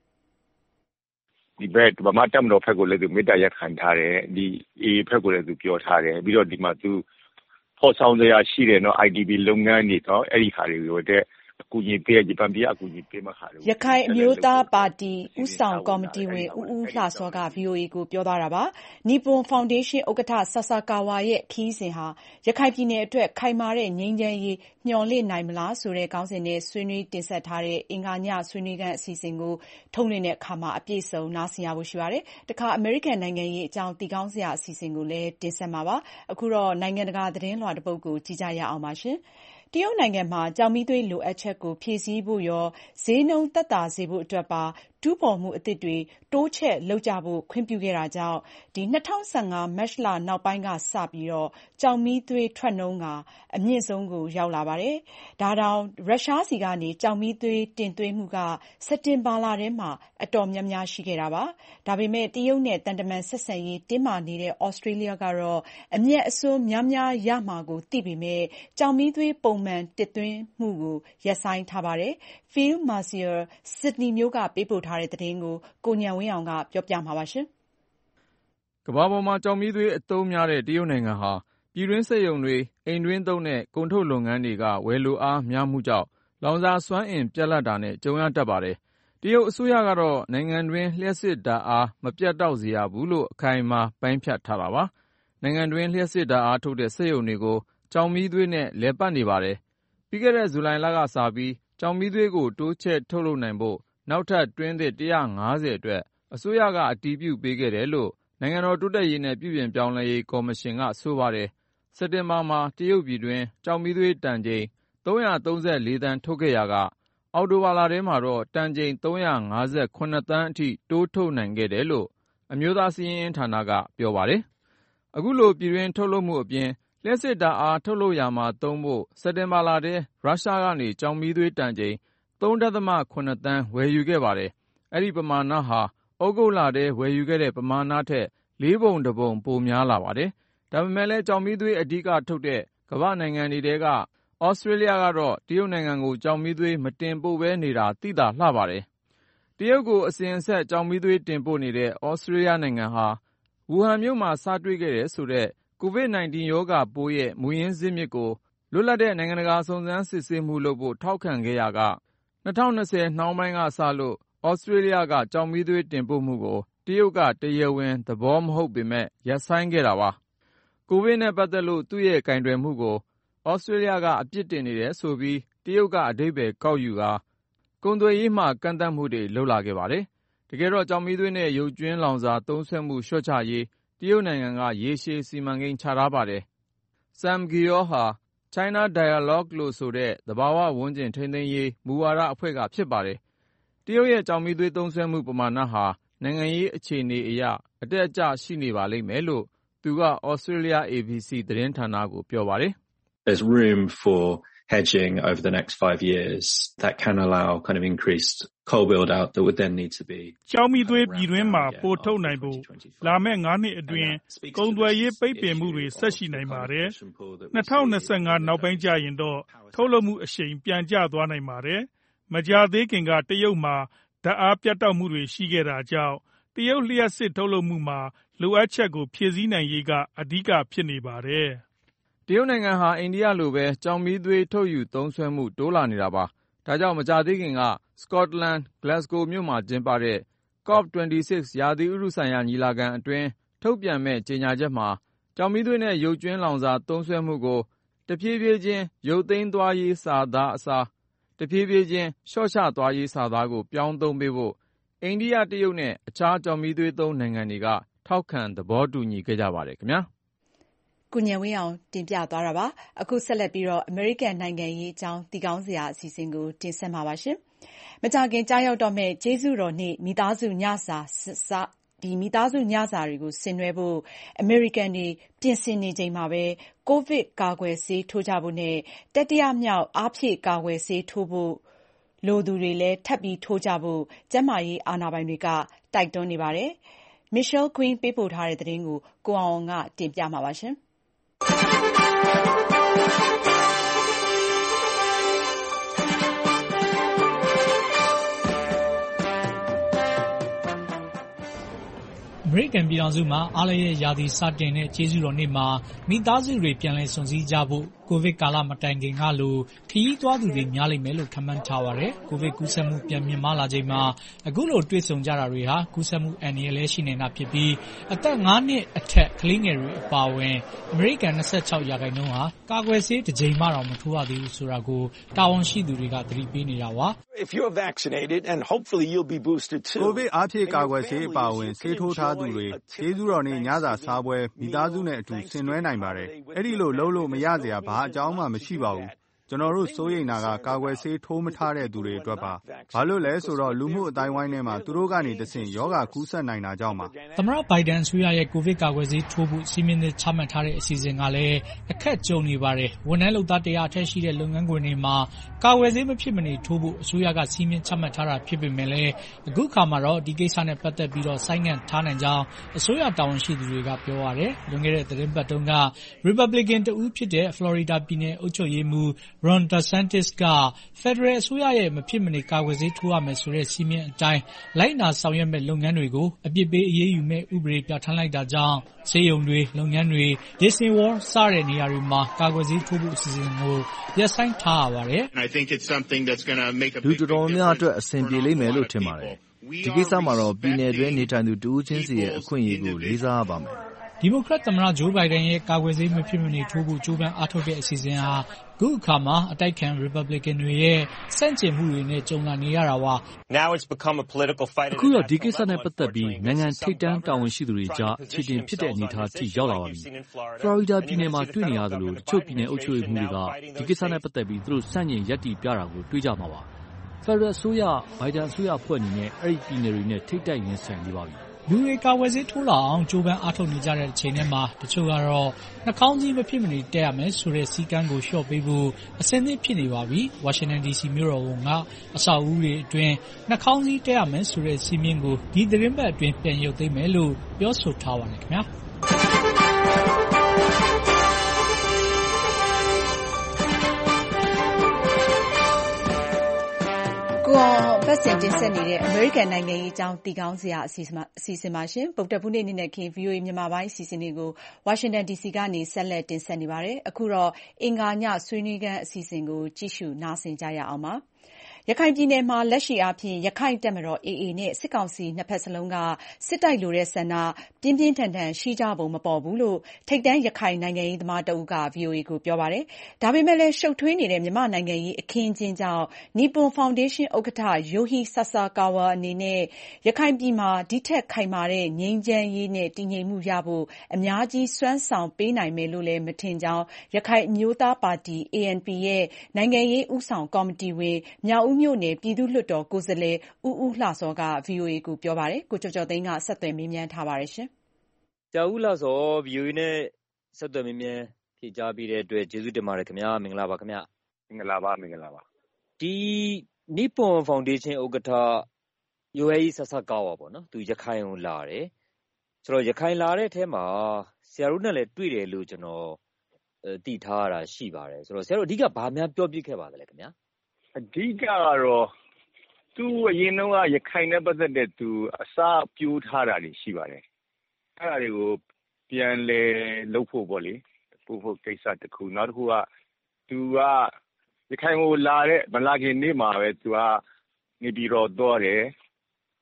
ဒီဘက်ဗမာတပ်မတော်ဘက်ကိုလည်းသူမေတ္တာရပ်ခံထားတယ်။ဒီအေဘက်ကိုလည်းသူပြောထားတယ်။ပြီးတော့ဒီမှာသူဖော်ဆောင်စရာရှိတယ်နော် အိုင်ဒီဘီ လုပ်ငန်းတွေနော်အဲ့ဒီခါတွေကိုတဲ့အကူအညီပေးဂျပန်ပြည်အကူအညီပေးမှခါတွေ
ရခိုင်အမျိုးသားပါတီဥဆောင်ကော်မတီဝင်ဦးဦးလှစောက ဗွီအိုအေကိုပြောသွားတာပါနီပွန်ဖောင်ဒေးရှင်းဥက္ကဋ္ဌဆာဆာကာဝါရဲ့ခီးစဉ်ဟာရခိုင်ပြည်နယ်အတွက်ခိုင်မာတဲ့ငြိမ်းချမ်းရေးမျှော်လင့်နိုင်မလားဆိုတဲ့ခေါင်းစဉ်နဲ့ဆွေးနွေးတင်ဆက်ထားတဲ့အင်္ဂါညဆွေးနွေးခန်းအစီအစဉ်ကိုထုတ်လွှင့်တဲ့အခါမှာအပြည့်စုံနားဆင်ရဖို့ရှိပါတယ်တခါအမေရိကန်နိုင်ငံရေးအကြောင်းတည်ကောင်းစရာအစီအစဉ်ကိုလည်းတင်ဆက်မှာပါအခုတော့နိုင်ငံတကာသတင်းလွှာတစ်ပုဒ်ကိုကြည့်ကြရအောင်ပါရှင်တရုတ်နိုင်ငံမှာကျောက်မီးသွေးလိုအပ်ချက်ကိုဖြည့်ဆည်းဖို့ရောဈေးနှုန်းသက်သာစေဖို့အတွက်ပါတူးဖော်မှုအသစ်တွေတိုးချဲ့လုပ်ကြဖို့ခွင့်ပြုခဲ့တာကြောင့်ဒီ၂၀၁၅မတ်လနောက်ပိုင်းကစပြီးတော့ကျောက်မီးသွေးထွက်နှုန်းကအမြင့်ဆုံးကိုရောက်လာပါတယ်။ဒါတောင်ရုရှားစီကနေကျောက်မီးသွေးတင်သွင်းမှုကစက်တင်ဘာလထဲမှာအတော်များများရှိခဲ့တာပါ။ဒါပေမဲ့တရုတ်နဲ့တန်တမန်ဆက်ဆံရေးတင်းမာနေတဲ့ဩစတြေးလျကတော့အမြတ်အစွန်းများများရမှာကိုသိပေမဲ့ကျောက်မီးသွေးပုံမှန်တင်သွင်းမှုကိုရပ်ဆိုင်းထားပါတယ်။ Phil Mercer ဆစ်ဒနီမြို့ကပေးပို့ထားတဲ့သတင်းကိုကိုဉာဏ်ဝင်းအောင်ကပြောပြမှာပါရှင်
။ကမ္ဘာပေါ်မှာကျောက်မီးသွေးအသုံးများတဲ့တရုတ်နိုင်ငံဟာပြည်တွင်းစက်ရုံတွေအိမ်တွင်းသုံးတဲ့ကုန်ထုတ်လုပ်ငန်းတွေကဝယ်လိုအားများမှုကြောင့်လောင်စာစွမ်းအင်ပြတ်လတ်တာနဲ့ကြုံရတတ်ပါတယ်။တရုတ်အစိုးရကတော့နိုင်ငံတွင်းလျှပ်စစ်ဓာတ်အားမပြတ်တောက်စေရဘူးလို့အခိုင်အမာပိုင်းဖြတ်ထားတာပါ။နိုင်ငံတွင်းလျှပ်စစ်ဓာတ်အားထုတ်တဲ့စက်ရုံတွေကိုကျောက်မီးသွေးနဲ့လည်ပတ်နေပါတယ်။ပြီးခဲ့တဲ့ဇူလိုင်လကစပြီးကျောက်မီးသွေးကိုတိုးချဲ့ထုတ်လုပ်နိုင်ဖို့နောက်ထပ်တွင်းသစ်one hundred fiftyအတွက်အစိုးရကအတည်ပြုပေးခဲ့တယ်လို့နိုင်ငံတော်တိုးတက်ရေးနဲ့ပြုပြင်ပြောင်းလဲရေးကော်မရှင်ကဆိုပါတယ်။စက်တင်ဘာမှာတရုတ်ပြည်တွင်းကျောက်မီးသွေးတန်ချိန်three hundred thirty-fourသန်းထုတ်ခဲ့ရာကအောက်တိုဘာလထဲမှာတော့တန်ချိန်three hundred fifty-sevenသန်းအထိတိုးထုတ်နိုင်ခဲ့တယ်လို့အမျိုးသားစာရင်းအင်းဌာနကပြောပါတယ်။အခုလိုပြည်တွင်းထုတ်လုပ်မှုအပြင်လျှပ်စစ်ဓာတ်အားထုတ်လုပ်ရာမှာသုံးဖို့စက်တင်ဘာလထဲရုရှားကနေကျောက်မီးသွေးတန်ချိန်three point sevenသန်းဝယ်ယူခဲ့ပါတယ်။အဲဒီပမာဏဟာဩဂုတ်လထဲဝယ်ယူခဲ့တဲ့ပမာဏထက်လေးပုံတစ်ပုံပိုများလာပါတယ်။ဒါပေမဲ့လည်းကျောက်မီးသွေးအဓိကထုတ်တဲ့ကမ္ဘာ့နိုင်ငံတွေထဲကဩစတြေးလျကတော့တရုတ်နိုင်ငံကိုကျောက်မီးသွေးမတင်ပို့ဘဲနေတာသိသာလှပါတယ်။တရုတ်ကိုအစဉ်အဆက်ကျောက်မီးသွေးတင်ပို့နေတဲ့ဩစတြေးလျနိုင်ငံဟာဝူဟန်မြို့မှာစတွေ့ခဲ့တဲ့ဆိုတဲ့ကိုဗစ်nineteenရောဂါပိုးရဲ့မူရင်းဇစ်မြစ်ကိုလွတ်လပ်တဲ့နိုင်ငံတကာစုံစမ်းစစ်ဆေးမှုလုပ်ဖို့ထောက်ခံခဲ့ရာက၂၀၂၀နှောင်းပိုင်းကစလို့ဩစတြေးလျကကျောက်မီးသွေးတင်ပို့မှုကိုတရုတ်ကတရားဝင်သဘောမဟုတ်ပေမဲ့ရပ်ဆိုင်းခဲ့တာပါ။ကိုဗစ်နဲ့ပတ်သက်လို့သူ့ရဲ့ကိုင်တွယ်မှုကိုဩစတြေးလျကအပြစ်တင်နေတယ်ဆိုပြီးတရုတ်ကအဓိပ္ပာယ်ကောက်ယူကာကုန်သွယ်ရေးမှာကန့်သတ်မှုတွေလုပ်လာခဲ့ပါတယ်။တကယ်တော့ကျောက်မီးသွေးနဲ့ရုပ်ကြွင်းလောင်စာသုံးစွဲမှုလျှော့ချရေးတရုတ်နိုင်ငံကရေရှည်စီမံကိန်းချထားပါတယ်။ Sam Gyor ဟာ China Dialogue လို့ဆိုတဲ့သဘာဝဝန်းကျင်ထိန်းသိမ်းရေးမူဝါဒအဖွဲ့ကဖြစ်ပါတယ်။တရုတ်ရဲ့ကျောက်မီးသွေးသုံးစွဲမှုပမာဏဟာနိုင်ငံရေးအခြေအနေအရအတက်အကျရှိနေပါလိမ့်မယ်လို့သူက Australia A B C သတင်းဌာနကိုပြောပါတယ်။
There's room for hedging over the next five years that can allow kind of increased coal build out that would then need to be
ကျောက်မီးသွေးပြည်တွင်းမှာပို့ထုတ်နိုင်ဖို့လာမယ့်fiveနှစ်အတွင်းကုန်သွယ်ရေးပိတ်ပင်မှုတွေဆက်ရှိနိုင်ပါတယ်။twenty twenty-fiveနောက်ပိုင်းကျရင်တော့ထုတ်လုပ်မှုအရှိန်ပြန်ကျသွားနိုင်ပါတယ်။မကြာသေးခင်ကတရုတ်မှာဓာတ်အားပြတ်တောက်မှုတွေရှိခဲ့တာကြောင့်တရုတ်လျှပ်စစ်ထုတ်လုပ်မှုမှာလိုအပ်ချက်ကိုဖြည့်ဆည်းနိုင်ရေးကအဓိကဖြစ်နေပါတယ်
။တရုတ်နိုင်ငံဟာအိန္ဒိယလိုပဲကျောက်မီးသွေးထုတ်ယူသုံးစွဲမှုတိုးလာနေတာပါ။ဒါကြောင့်မကြာသေးခင်ကစကော့တလန် Glasgow မြို့မှာကျင်းပတဲ့ကော့ပ် ၂၆ ရာသီဥတုဆိုင်ရာညီလာခံအတွင်းထုတ်ပြန်မယ့်ကြေညာချက်မှာကျောက်မီးသွေးနဲ့ရုပ်ကြွင်းလောင်စာသုံးစွဲမှုကိုတဖြည်းဖြည်းချင်းရုပ်သိမ်းသွားရေးစာသားအစားတဖြည်းဖြည်းချင်းလျှော့ချသွားရေးစာသားကိုပြောင်းသုံးပေးဖို့အိန္ဒိယတရုတ်နဲ့အခြားကျောက်မီးသွေးသုံးနိုင်ငံတွေကထောက်ခံသဘောတူညီခဲ့ကြပါတယ်ခင်ဗျာ
ကိုဉာဏ်ဝင်းအောင်တင်ပြသွားတာပါအခုဆက်လက်ပြီးတော့အမေရိကန်နိုင်ငံရေးအကြောင်းသိကောင်းစရာအစီအစဉ်ကိုတင်ဆက်မှာပါရှင်မကြာခင်ကြားရောက်တော့မဲ့ကျေးဇူးတော်နေ့မိသားစုညစာဒီမိသားစုညစာတွေကိုဆင်နွှဲဖို့အမေရိကန်တွေပြင်ဆင်နေချိန်မှာပဲကိုဗစ်ကာကွယ်ဆေးထိုးကြဖို့နဲ့တတိယမြောက်အားဖြည့်ကာကွယ်ဆေးထိုးဖို့လိုသူတွေလည်းထပ်ပြီးထိုးကြဖို့ကျန်းမာရေးအာဏာပိုင်တွေကတိုက်တွန်းနေပါတယ်။ Michelle Quinn ပေးပို့ထားတဲ့သတင်းကိုကိုအောင်အောင်ကတင်ပြမှာပါရှင်။
အမေရိကန်ပြည်ထောင်စုမှာအားလျက်ရာသီစတင်တဲ့ကျေးဇူးတော်နေ့မှာမိသားစုတွေပြန်လည်ဆုံစည်းကြဖို့ကိုဗစ်ကာလမတိုင်ခင်ကလိုခရီးသွားသူတွေများလိမ့်မယ်လို့ခန့်မှန်းထားပါတယ်။ကိုဗစ်ကူးစက်မှုပြန်မြင့်မားလာချိန်မှာအခုလိုတွေ့ဆုံကြတာတွေဟာကူးစက်မှုအန္တရာယ်လည်းရှိနေတာဖြစ်ပြီးအသက်ငါးနှစ်အထက်ကလေးငယ်တွေအပါအဝင်အမေရိကန်၂၆ရာခိုင်နှုန်းဟာကာကွယ်ဆေးတစ်ကြိမ်မှတော့မထိုးရသေးဘူးဆိုတာကိုတာဝန်ရှိသူတွေကသတိပေးနေတာပါ။
If you're vaccinated and hopefully you'll be boosted too.
ကိုဗစ်အားဖြည့်ကာကွယ်ဆေးအပါအဝင်ဆေးထိုးထားသူတွေကျေးဇူးတော်နေ့ညစာစားပွဲမိသားစုနဲ့အတူဆင်နွှဲနိုင်ပါတယ်။အဲ့ဒီလိုလုပ်လို့မရစရာဘာအကြောင်းမှမရှိပါဘူး။ကျွန်တော်တို့စိုးရိမ်တာကကာကွယ်ဆေးထိုးမထားတဲ့သူတွေအတွက်ပါ။ဘာလို့လဲဆိုတော့လူမှုအတိုင်းဝိုင်းထဲမှာသူတို့ကနေတဆင့်ယောဂကူးစက်နိုင်တာကြောင့်ပါ
။သမ္မတဘိုင်ဒန်အစိုးရရဲ့ကိုဗစ်ကာကွယ်ဆေးထိုးဖို့စီမံသစ်ချမှတ်ထားတဲ့အစီအစဉ်ကလည်းအခက်ကြုံနေပါတယ်။ဝန်ထမ်းလုပ်သားတရားအထက်ရှိတဲ့လုပ်ငန်းခွင်တွေမှာကာကွယ်ဆေးမဖြစ်မနေထိုးဖို့အစိုးရကစီမံချမှတ်ထားတာဖြစ်ပေမဲ့လည်းအခုခါမှာတော့ဒီကိစ္စနဲ့ပတ်သက်ပြီးတော့ဆိုင်းငံ့ထားနိုင်ကြောင်းအစိုးရတာဝန်ရှိသူတွေကပြောပါတယ်။လွန်ခဲ့တဲ့သတင်းပတ်တုန်းက Republican တဦးဖြစ်တဲ့ Florida ပြည်နယ်အုပ်ချုပ်ရေးမှူး Ron DeSantis က Federal အစိုးရရဲ့မဖြစ်မနေကာကွယ်ဆေးထိုးရမယ်ဆိုတဲ့စီမံအတိုင်းလိုက်နာဆောင်ရွက်မဲ့လုပ်ငန်းတွေကိုအပြစ်ပေးအရေးယူမဲ့ဥပဒေပြဋ္ဌာန်းလိုက်တာကြောင့်ဆေးရုံတွေလုပ်ငန်းတွေ Disney World စတဲ့နေရာတွေမှာကာကွယ်ဆေးထိုးဖို့အစီအစဉ်ကိုရပ်ဆိုင်းထားရပါတယ်
။လူတော်တော်များအတွက်အဆင်ပြေလိမ့်မယ်လို့ထင်ပါတယ်။ဒီကိစ္စမှာတော့ပြည်နယ်တွင်းနေထိုင်သူတဦးချင်းစီရဲ့အခွင့်အရေးကိုလေးစားရပါမယ်။
ဒီမိုကရက်သမ္မတဂျိုးဘိုင်ဒန်ရဲ့ကာကွယ်ဆေးမဖြစ်မနေထိုးဖို့ကြိုးပမ်းအားထုတ်တဲ့အစီအစဉ်ဟာအခုအခါမှာအတိုက်ခံ Republican တွေရဲ့စန့်ကျင်မှုတွေနဲ့ကြုံလာနေရတာပါ
။ Now it's become a political fight.
အခုတော့ဒီကိစ္စနဲ့ပတ်သက်ပြီးနိုင်ငံထိပ်တန်းတာဝန်ရှိသူတွေကြားအခြေတင်ဖြစ်တဲ့အနေအထားထိရောက်လာပါပြီ။ Florida ပြည်နယ်မှာတွေ့နေရသလိုတချို့ပြည်နယ်အုပ်ချုပ်ရေးမှူးတွေကဒီကိစ္စနဲ့ပတ်သက်ပြီးသူတို့စန့်ကျင်ရပ်တည်ပြတာကိုတွေ့ကြမှာပါ။ Federal အစိုးရဘိုင်ဒန်အစိုးရဖွဲ့အနေနဲ့အဲ့ဒီပြည်နယ်တွေနဲ့ထိပ်တိုက်ရင်ဆိုင်နေပါပြီ။
လူတွေကာကွယ်ဆေးထိုးလာအောင်ကြိုးပမ်းအားထုတ်နေကြတဲ့အချိန်ထဲမှာတချို့ကတော့နှာခေါင်းစည်းမဖြစ်မနေတက်ရမယ်ဆိုတဲ့စည်းကမ်းကိုလျှော့ပေးဖို့အဆင်သင့်ဖြစ်နေပါပြီ။ Washington ဒီ စီ မြို့တော်ကအဆောက်အဦတွေအတွင်းနှာခေါင်းစည်းတက်ရမယ်ဆိုတဲ့စီမင်းကိုဒီသတင်းပတ်အတွင်းပြန်ရုပ်သိမ်းမယ်လို့ပြောဆိုထားပါတယ်ခင်ဗျာ။
ကိုအောင်ပတ်စင်တင်ဆက်နေတဲ့အမေရိကန်နိုင်ငံရေးအကြောင်းသိကောင်းစရာအစီအစဉ်ပါရှင်။ဗုဒ္ဓဘုနေ့နေ့နဲ့ခင် ဗွီအိုအေ မြန်မာပိုင်းအစီအစဉ်တွေကိုဝါရှင်တန်ဒီစီကနေဆက်လက်တင်ဆက်နေပါတယ်။အခုတော့အင်္ဂါညဆွေးနွေးခန်းအစီအစဉ်ကိုကြည့်ရှုနားဆင်ကြရအောင်ပါ။ရခိုင်ပြည်နယ်မှာလက်ရှိအားဖြင့်ရခိုင့်တပ်မတော် အေအေ နဲ့စစ်ကောင်စီနှစ်ဖက်စလုံးကစစ်တိုက်လိုတဲ့ဆန္ဒပြင်းပြင်းထန်ထန်ရှိကြပုံမပေါ်ဘူးလို့ထိပ်တန်းရခိုင်နိုင်ငံရေးသမားတဦးက ဗွီအိုအေကိုပြောပါတယ်။ဒါပေမဲ့လည်းရှုပ်ထွေးနေတဲ့မြန်မာနိုင်ငံရေးအခင်းအကျင်းကြောင့်နီပွန်ဖောင်ဒေးရှင်းဥက္ကဋ္ဌ Yohei Sasakawa အနေနဲ့ရခိုင်ပြည်မှာဒီထက်ခိုင်မာတဲ့ငြိမ်းချမ်းရေးနဲ့တည်ငြိမ်မှုရဖို့အများကြီးစွမ်းဆောင်ပေးနိုင်မယ်လို့လည်းမထင်ကြောင်းရခိုင်အမျိုးသားပါတီ အေအန်ပီ ရဲ့နိုင်ငံရေးဦးဆောင်ကော်မတီဝင်မြောက်ဦးမြို့နယ်ပြည်သူ့လွှတ်တော်ကိုယ်စားလှယ်ဦးဦးလှစောက ဗွီအိုအေကိုပြောပါတယ်။ကိုကျော်ကျော်သိန်းကဆက်သွယ်မေးမြန်းထားပါတယ်ရှင်
။ဆရာဦးလှစော ဗွီအိုအေနဲ့ဆက်သွယ်မေးမြန်းဖြေကြားပေးတဲ့အတွက်ကျေးဇူးတင်ပါတယ်ခင်ဗျာ။မင်္ဂလာပါခင်ဗျ
။မင်္ဂလာပါမင်္ဂလာပါ
။ဒီနိပွန်ဖောင်ဒေးရှင်းဥက္ကဋ္ဌ Yohei Sasakawa ပေါ့နော်။သူရခိုင်ကိုလာတယ်။ဆိုတော့ရခိုင်လာတဲ့အထဲမှာဆရာတို့နဲ့လည်းတွေ့တယ်လို့ကျွန်တော်သိထားတာရှိပါတယ်။ဆိုတော့ဆရာတို့အဓိကဘာများပြောပြခဲ့ပါသလဲခင်ဗျာ
။အဓိကကတော့သူအရင်တော့ရခိုင်နဲ့ပတ်သက်တဲ့သူအစပြိုးထားတာတွေရှိပါတယ်။အဲ့ဒါတွေကိုပြန်လဲလုပ်ဖို့ပေါ့လေ။ပို့ဖို့ကိစ္စတစ်ခုနောက်တစ်ခုကသူကရခိုင်ကိုလာတဲ့မလာခင်နေ့မှာပဲသူကနေပြည်တော်သွားတယ်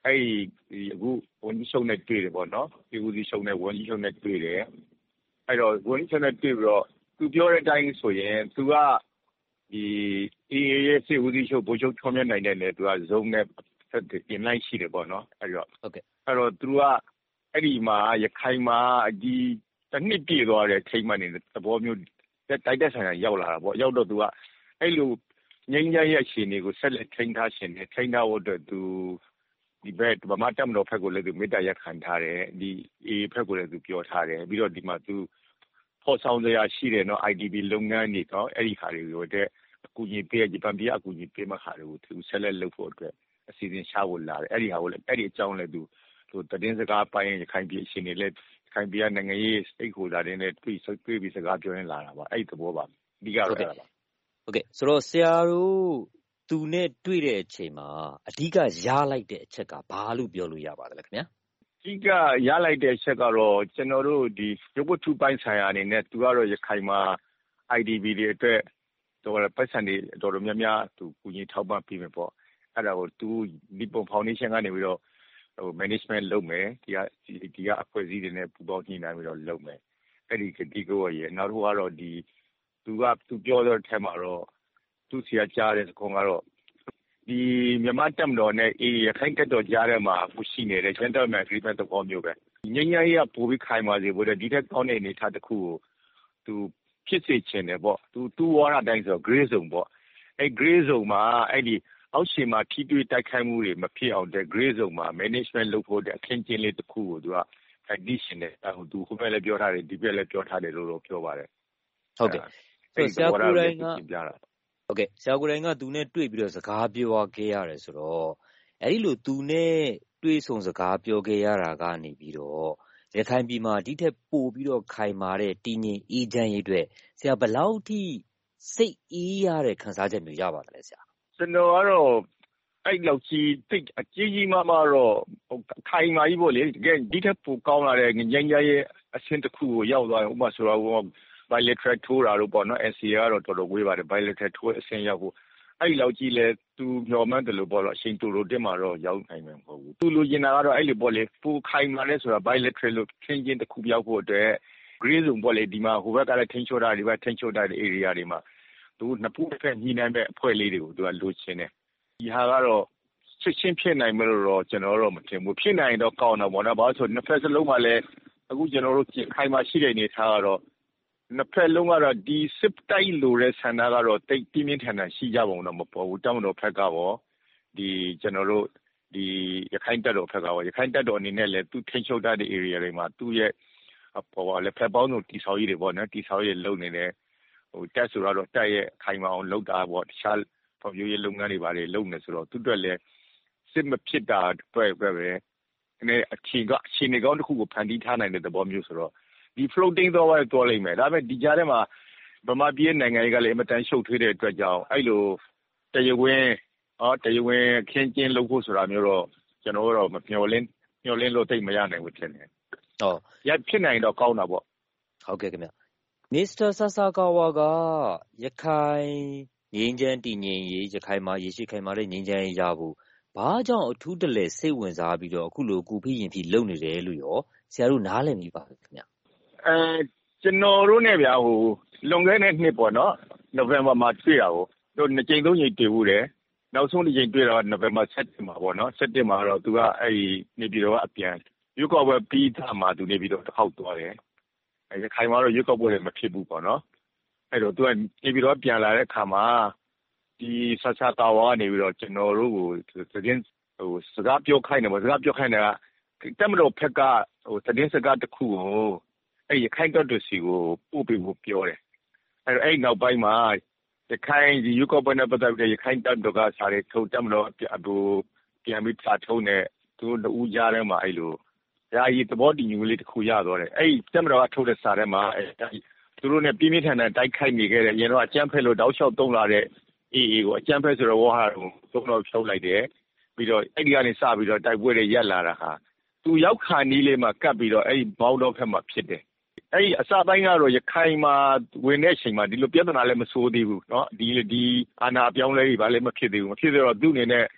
အဲ့ဒီအခုဝန်ကြီးချုပ်နဲ့တွေ့တယ်ပေါ့နော်ဒီဦးစီးချုပ်နဲ့ဝန်ကြီးချုပ်နဲ့တွေ့တယ်အဲ့တော့ဝန်ကြီးချုပ်နဲ့တွေ့ပြီးတော့သူပြောတဲ့အတိုင်းဆိုရင်သူကဒီအေးရဲ့စစ်ဦးစီးချုပ်ဗိုလ်ချုပ်ထွန်းမြတ်နိုင်တဲ့နဲ့သူကဇုံနဲ့တင်လိုက်ရှိတယ်ပေါ့နော်အဲ့တော့
ဟုတ်ကဲ့
အဲ့တော့သူကအဲ့ဒီမှာရခိုင်မှာဒီတစ်နှစ်ပြည့်သွားတဲ့ထိမ့်မှနေတဲ့သဘောမျိုးတိုက်တက်ဆိုင်ရာရောက်လာတာပေါ့ရောက်တော့သူကအဲ့လိုငင်းကြရဲ့အခြေအနေကိုဆက်လက်ထိန်းထားရှင်နဲ့ထိန်းထားဖို့အတွက်သူဒီဘက်ဗမာတပ်မတော်ဘက်ကိုလည်းသူမေတ္တာရပ်ခံထားတယ်ဒီအေးဘက်ကိုလည်းသူပြောထားတယ်ပြီးတော့ဒီမှာသူဖော်ဆောင်စရာရှိတယ်နော် ไอ ดี บี လုပ်ငန်းတွေတော့အဲ့ဒီခါတွေကိုတဲ့အကူအညီပေးဂျပန်ပြည်အကူအညီပေးမှခါတွေကိုသူဆက်လက်လုပ်ဖို့အတွက်အစီအစဉ်ချဖို့လာတယ်အဲ့ဒီဟာကိုလည်းအဲ့ဒီအကြောင်းလည်းသူသူတည်င်းစကားပိုင်းရခိုင်ပြည်အခြေအနေလည်းခိုင်ပြည်နိုင်ငံရေးစိတ်ခိုတာတွေနဲ့တွေ့တွေ့ပြီးစကားပြောရင်းလာတာပါအဲ့ဒီသဘောပါအဓိကတော့အဲ့ဒါပါ
ဟုတ်ကဲ့ဆိုတော့ဆရာတို့သူနဲ့တွေ့တဲ့အချိန်မှာအဓိကရလိုက်တဲ့အချက်ကဘာလို့ပြောလို့ရပါသလဲခင်ဗျာ
အဓိကရလိုက်တဲ့အချက်ကတော့ကျွန်တော်တို့ဒီရုပ်ဝတ္ထုပိုင်းဆိုင်ရာအနေနဲ့သူကတော့ရခိုင်မှာ ไอ ดี บี တွေအတွက်တော့ပတ်စံတွေတော်တော်များများသူကူညီထောက်ပံ့ပေးမယ်ပေါ့အဲ့ဒါကိုသူဒီပုံဖောင်ဒေးရှင်းကနေပြီးတော့ဟို management လုပ်မယ်ဒီကဒီကအဖွဲ့အစည်းတွေနဲ့ပူးပေါင်းညှိနှိုင်းပြီးတော့လုပ်မယ်အဲ့ဒီဒီကိုရနောက်တစ်ခုကတော့ဒီသူကသူပြောတဲ့အထက်မှာတော့သူစီကကြားတဲ့ခုံကတော့ဒီမြန်မာတပ်မတော်နဲ့အေးရခိုင်တပ်တော်ကြားထဲမှာအခုရှိနေတဲ့ gentleman agreement သဘောမျိုးပဲငញ្ញရေးကပိုပြီးခိုင်မာစေဖို့ဒီထက်ကောင်းတဲ့အနေအထားတစ်ခုကိုသူဖြစ်စေချင်တယ်ပေါ့သူသူဝါဒတိုင်းဆို grey zone ပေါ့အဲ့ grey zone မှာအဲ့ဒီအောက်ရှင်မှာထိတွေ့တိုက်ခိုက်မှုတွေမဖြစ်အောင်တဲ့ grey zone မှာ management လုပ်ဖို့တဲ့အခင်းကျင်းလေးတစ်ခုကိုသူက condition နဲ့အခုသူခုပဲလည်းပြောထားတယ်ဒီပြက်လည်းပြောထားတယ်လို့တော့ပြောပါတယ်
ဟုတ်ကဲ့ဆိုဆရာကိုယ်တိုင်ကဟုတ်ကဲ့ဆရာကိုယ်တိုင်ကသူနဲ့တွေ့ပြီးတော့စကားပြောခဲ့ရတယ်ဆိုတော့အဲ့ဒီလိုသူနဲ့တွေ့ဆုံစကားပြောခဲ့ရတာကနေပြီးတော့ရခိုင်ပြည်မှာဒီထက်ပိုပြီးတော့ခိုင်မာတဲ့တည်ငြိမ်အေးချမ်းရေးအတွက်ဆရာဘယ်လောက်ထိစိတ်အေးရတဲ့ခံစားချက်မျိုးရပါသလဲဆရာ
ကျွန်တော်ကတော့အဲ့လောက်ကြီးတိတ်အကြီးကြီးမားမားတော့ခိုင်မာကြီးပေါ့လေတကယ်ဒီထက်ပိုကောင်းလာတဲ့ငញ្ញရဲ့အဆင့်တစ်ခုကိုရောက်သွားရင်ဥပမာဆိုတော့ bilateral ထိုးတာလို့ပေါ့နော် เอ စီ အေ ကတော့တော်တော်ဝေးပါတယ် bilateral ထိုးအဆင့်ရောက်ဖို့အဲ့လောက်ကြီးလဲသူမျှော်မှန်းတယ်လို့ပေါ့တော့အချိန်တူလို့တက်မှာတော့ရောက်နိုင်မှာမဟုတ်ဘူးသူလိုချင်တာကတော့အဲ့လိုပေါ့လေပိုခိုင်မာလဲဆိုတာ bilateral လို့ခင်းချင်းတစ်ခုရောက်ဖို့အတွက် grey zone ပေါ့လေဒီမှာဟိုဘက်ကလည်းထိန်းချုပ်တာဒီဘက်ထိန်းချုပ်တာတဲ့ area တွေမှာသူနှစ်ဖက်ဖက်ညှိနှိုင်းမဲ့အဖွဲ့လေးတွေကိုသူကလိုချင်တယ်ဒီဟာကတော့ချက်ချင်းဖြစ်နိုင်မလို့တော့ကျွန်တော်တို့မထင်ဘူးဖြစ်နိုင်တော့ကောင်းတော့ပေါ့နော်ဘာလို့ဆိုနှစ်ဖက်စလုံးမှာလည်းအခုကျွန်တော်တို့ခိုင်မာရှိတဲ့အနေထားကတော့နှစ်ဖက်လုံးကတော့ဒီစစ်တိုက်လိုတဲ့ဆန္ဒကတော့တိတ်ပြင်းပြင်းထန်ထန်ရှိကြပုံတော့မပေါ်ဘူးတောင်းတော်ဖက်ကပေါ့ဒီကျွန်တော်တို့ဒီရခိုင်တပ်တော်ဖက်ကပေါ့ရခိုင်တပ်တော်အနေနဲ့လည်းသူထိန်းချုပ်တဲ့ area တွေမှာသူ့ရဲ့ပေါ်ပါလေဖက်ပေါင်းတို့တီဆောက်ရေးတွေပေါ့နော်တီဆောက်ရေးလုပ်နေတယ်ဟိုတက်ဆိုတော့တက်ရဲ့ခိုင်မာအောင်လုပ်တာပေါ့တခြားဖွံ့ဖြိုးရေးလုပ်ငန်းတွေပါတယ်လုပ်နေဆိုတော့သူတို့လည်းစစ်မဖြစ်တာတွေ့ပဲပဲအနေအချင်းကအချင်းကောင်းတစ်ခုကိုဖန်တီးထားနိုင်တဲ့သဘောမျိုးဆိုတော့ဒီ floating တော့ဝိုင်းတော်လိမ့်မယ်ဒါပေမဲ့ဒီကြားထဲမှာဗမာပြည်နိုင်ငံရေးကလည်းအမတန်ရှုပ်ထွေးတဲ့အတွက်ကြောင့်အဲ့လိုတရားဝင်အော်တရားဝင်ခင်းကျင်းလုပ်ဖို့ဆိုတာမျိုးတော့ကျွန်တော်တို့မမျှော်လင့်မျှော်လင့်လို့တိတ်မရနိုင်ဘူးဖြစ်နေ
ဟုတ်
ရဖြစ်နိုင်တော့ကောင်းတာပေါ့
ဟုတ်ကဲ့ခင်ဗျမစ္စတာဆာဆာကာဝါကရခိုင်ငြိမ်းချမ်းတည်ငြိမ်ရေးရခိုင်မှာရရှိခိုင်မာတဲ့ငြိမ်းချမ်းရေးရဖို့ဘာကြောင့်အထူးတလဲစိတ်ဝင်စားပြီးတော့အခုလိုကူဖိရင်ဖိလုပ်နေတယ်လို့ရောဆရာတို့နားလည်မိပါခင်ဗျ
အဲကျွန်တော်တို့နဲ့ဗျာဟိုလွန်ခဲ့တဲ့နှစ်ပေါ့နော်နိုဝင်ဘာမှာတွေ့တာကိုတို့နှစ်ကြိမ်သုံးကြိမ်တွေ့ဘူးတယ်နောက်ဆုံးတစ်ကြိမ်တွေ့တော့နိုဝင်ဘာဆယ့်တစ်မှာပေါ့နော်ဆယ့်တစ်မှာတော့သူကအဲ့ဒီနေပြည်တော်ကအပြန်ရွေးကောက်ပွဲပြီးသားမှာသူနေပြည်တော်တစ်ခေါက်သွားတယ်အဲခိုင်မာတော့ရွေးကောက်ပွဲလည်းမဖြစ်ဘူးပေါ့နော်အဲ့တော့သူကနေပြည်တော်ပြန်လာတဲ့အခါမှာဒီဆာဆာကာဝါကနေပြီးတော့ကျွန်တော်တို့ကိုသတင်းဟိုစကားပြောခိုင်းတယ်ပေါ့စကားပြောခိုင်းတာကတက်မတော်ဖက်ကဟိုသတင်းစကားတစ်ခုကိုအဲ့ရခိုင်တပ်တော်စီကိုပို့ပြီးဖို့ပြောတယ်အဲ့တော့အဲ့နောက်ပိုင်းမှာရခိုင်ဒီယူကောပနပတ်သက်တဲ့ရခိုင်တပ်တော်ကစားတဲ့ထုတ်တက်မတော်ဟိုပြန်ပြီးစာထုံးတဲ့သူတို့ဦးကြားထဲမှာအဲ့လိုယာယီသဘောတည်ငြိမ်လေးတစ်ခုရသွားတယ်အဲ့တက်မတော်ကထုတ်တဲ့စာထဲမှာအဲ့သူတို့ ਨੇ ပြင်းပြင်းထန်ထန်တိုက်ခိုက်နေခဲ့တယ်အရင်တော့အကြမ်းဖက်လို့တောက်လျှောက်တုံးလာတဲ့အေးအေးကိုအကြမ်းဖက်ဆိုတော့ဝါဟာကိုသုံးတော့ဖြုတ်လိုက်တယ်ပြီးတော့အဲ့ဒီကနေစပြီးတော့တိုက်ပွဲတွေရက်လာတာဟာသူရောက်ခါနီးလေးမှာကပ်ပြီးတော့အဲ့ဒီဘောင်းတော့ဖက်မှာဖြစ်တယ်အဲ့ဒီအစပိုင်းကတော့ရခိုင်မှာဝင်တဲ့အချိန်မှာဒီလိုပြဿနာလည်းမဆိုးသေးဘူးเนาะဒီဒီအာနာအပြောင်းလဲတွေဘာလည်းမဖြစ်သေးဘူးမဖြစ်သေးတော့သူ့အနေနဲ့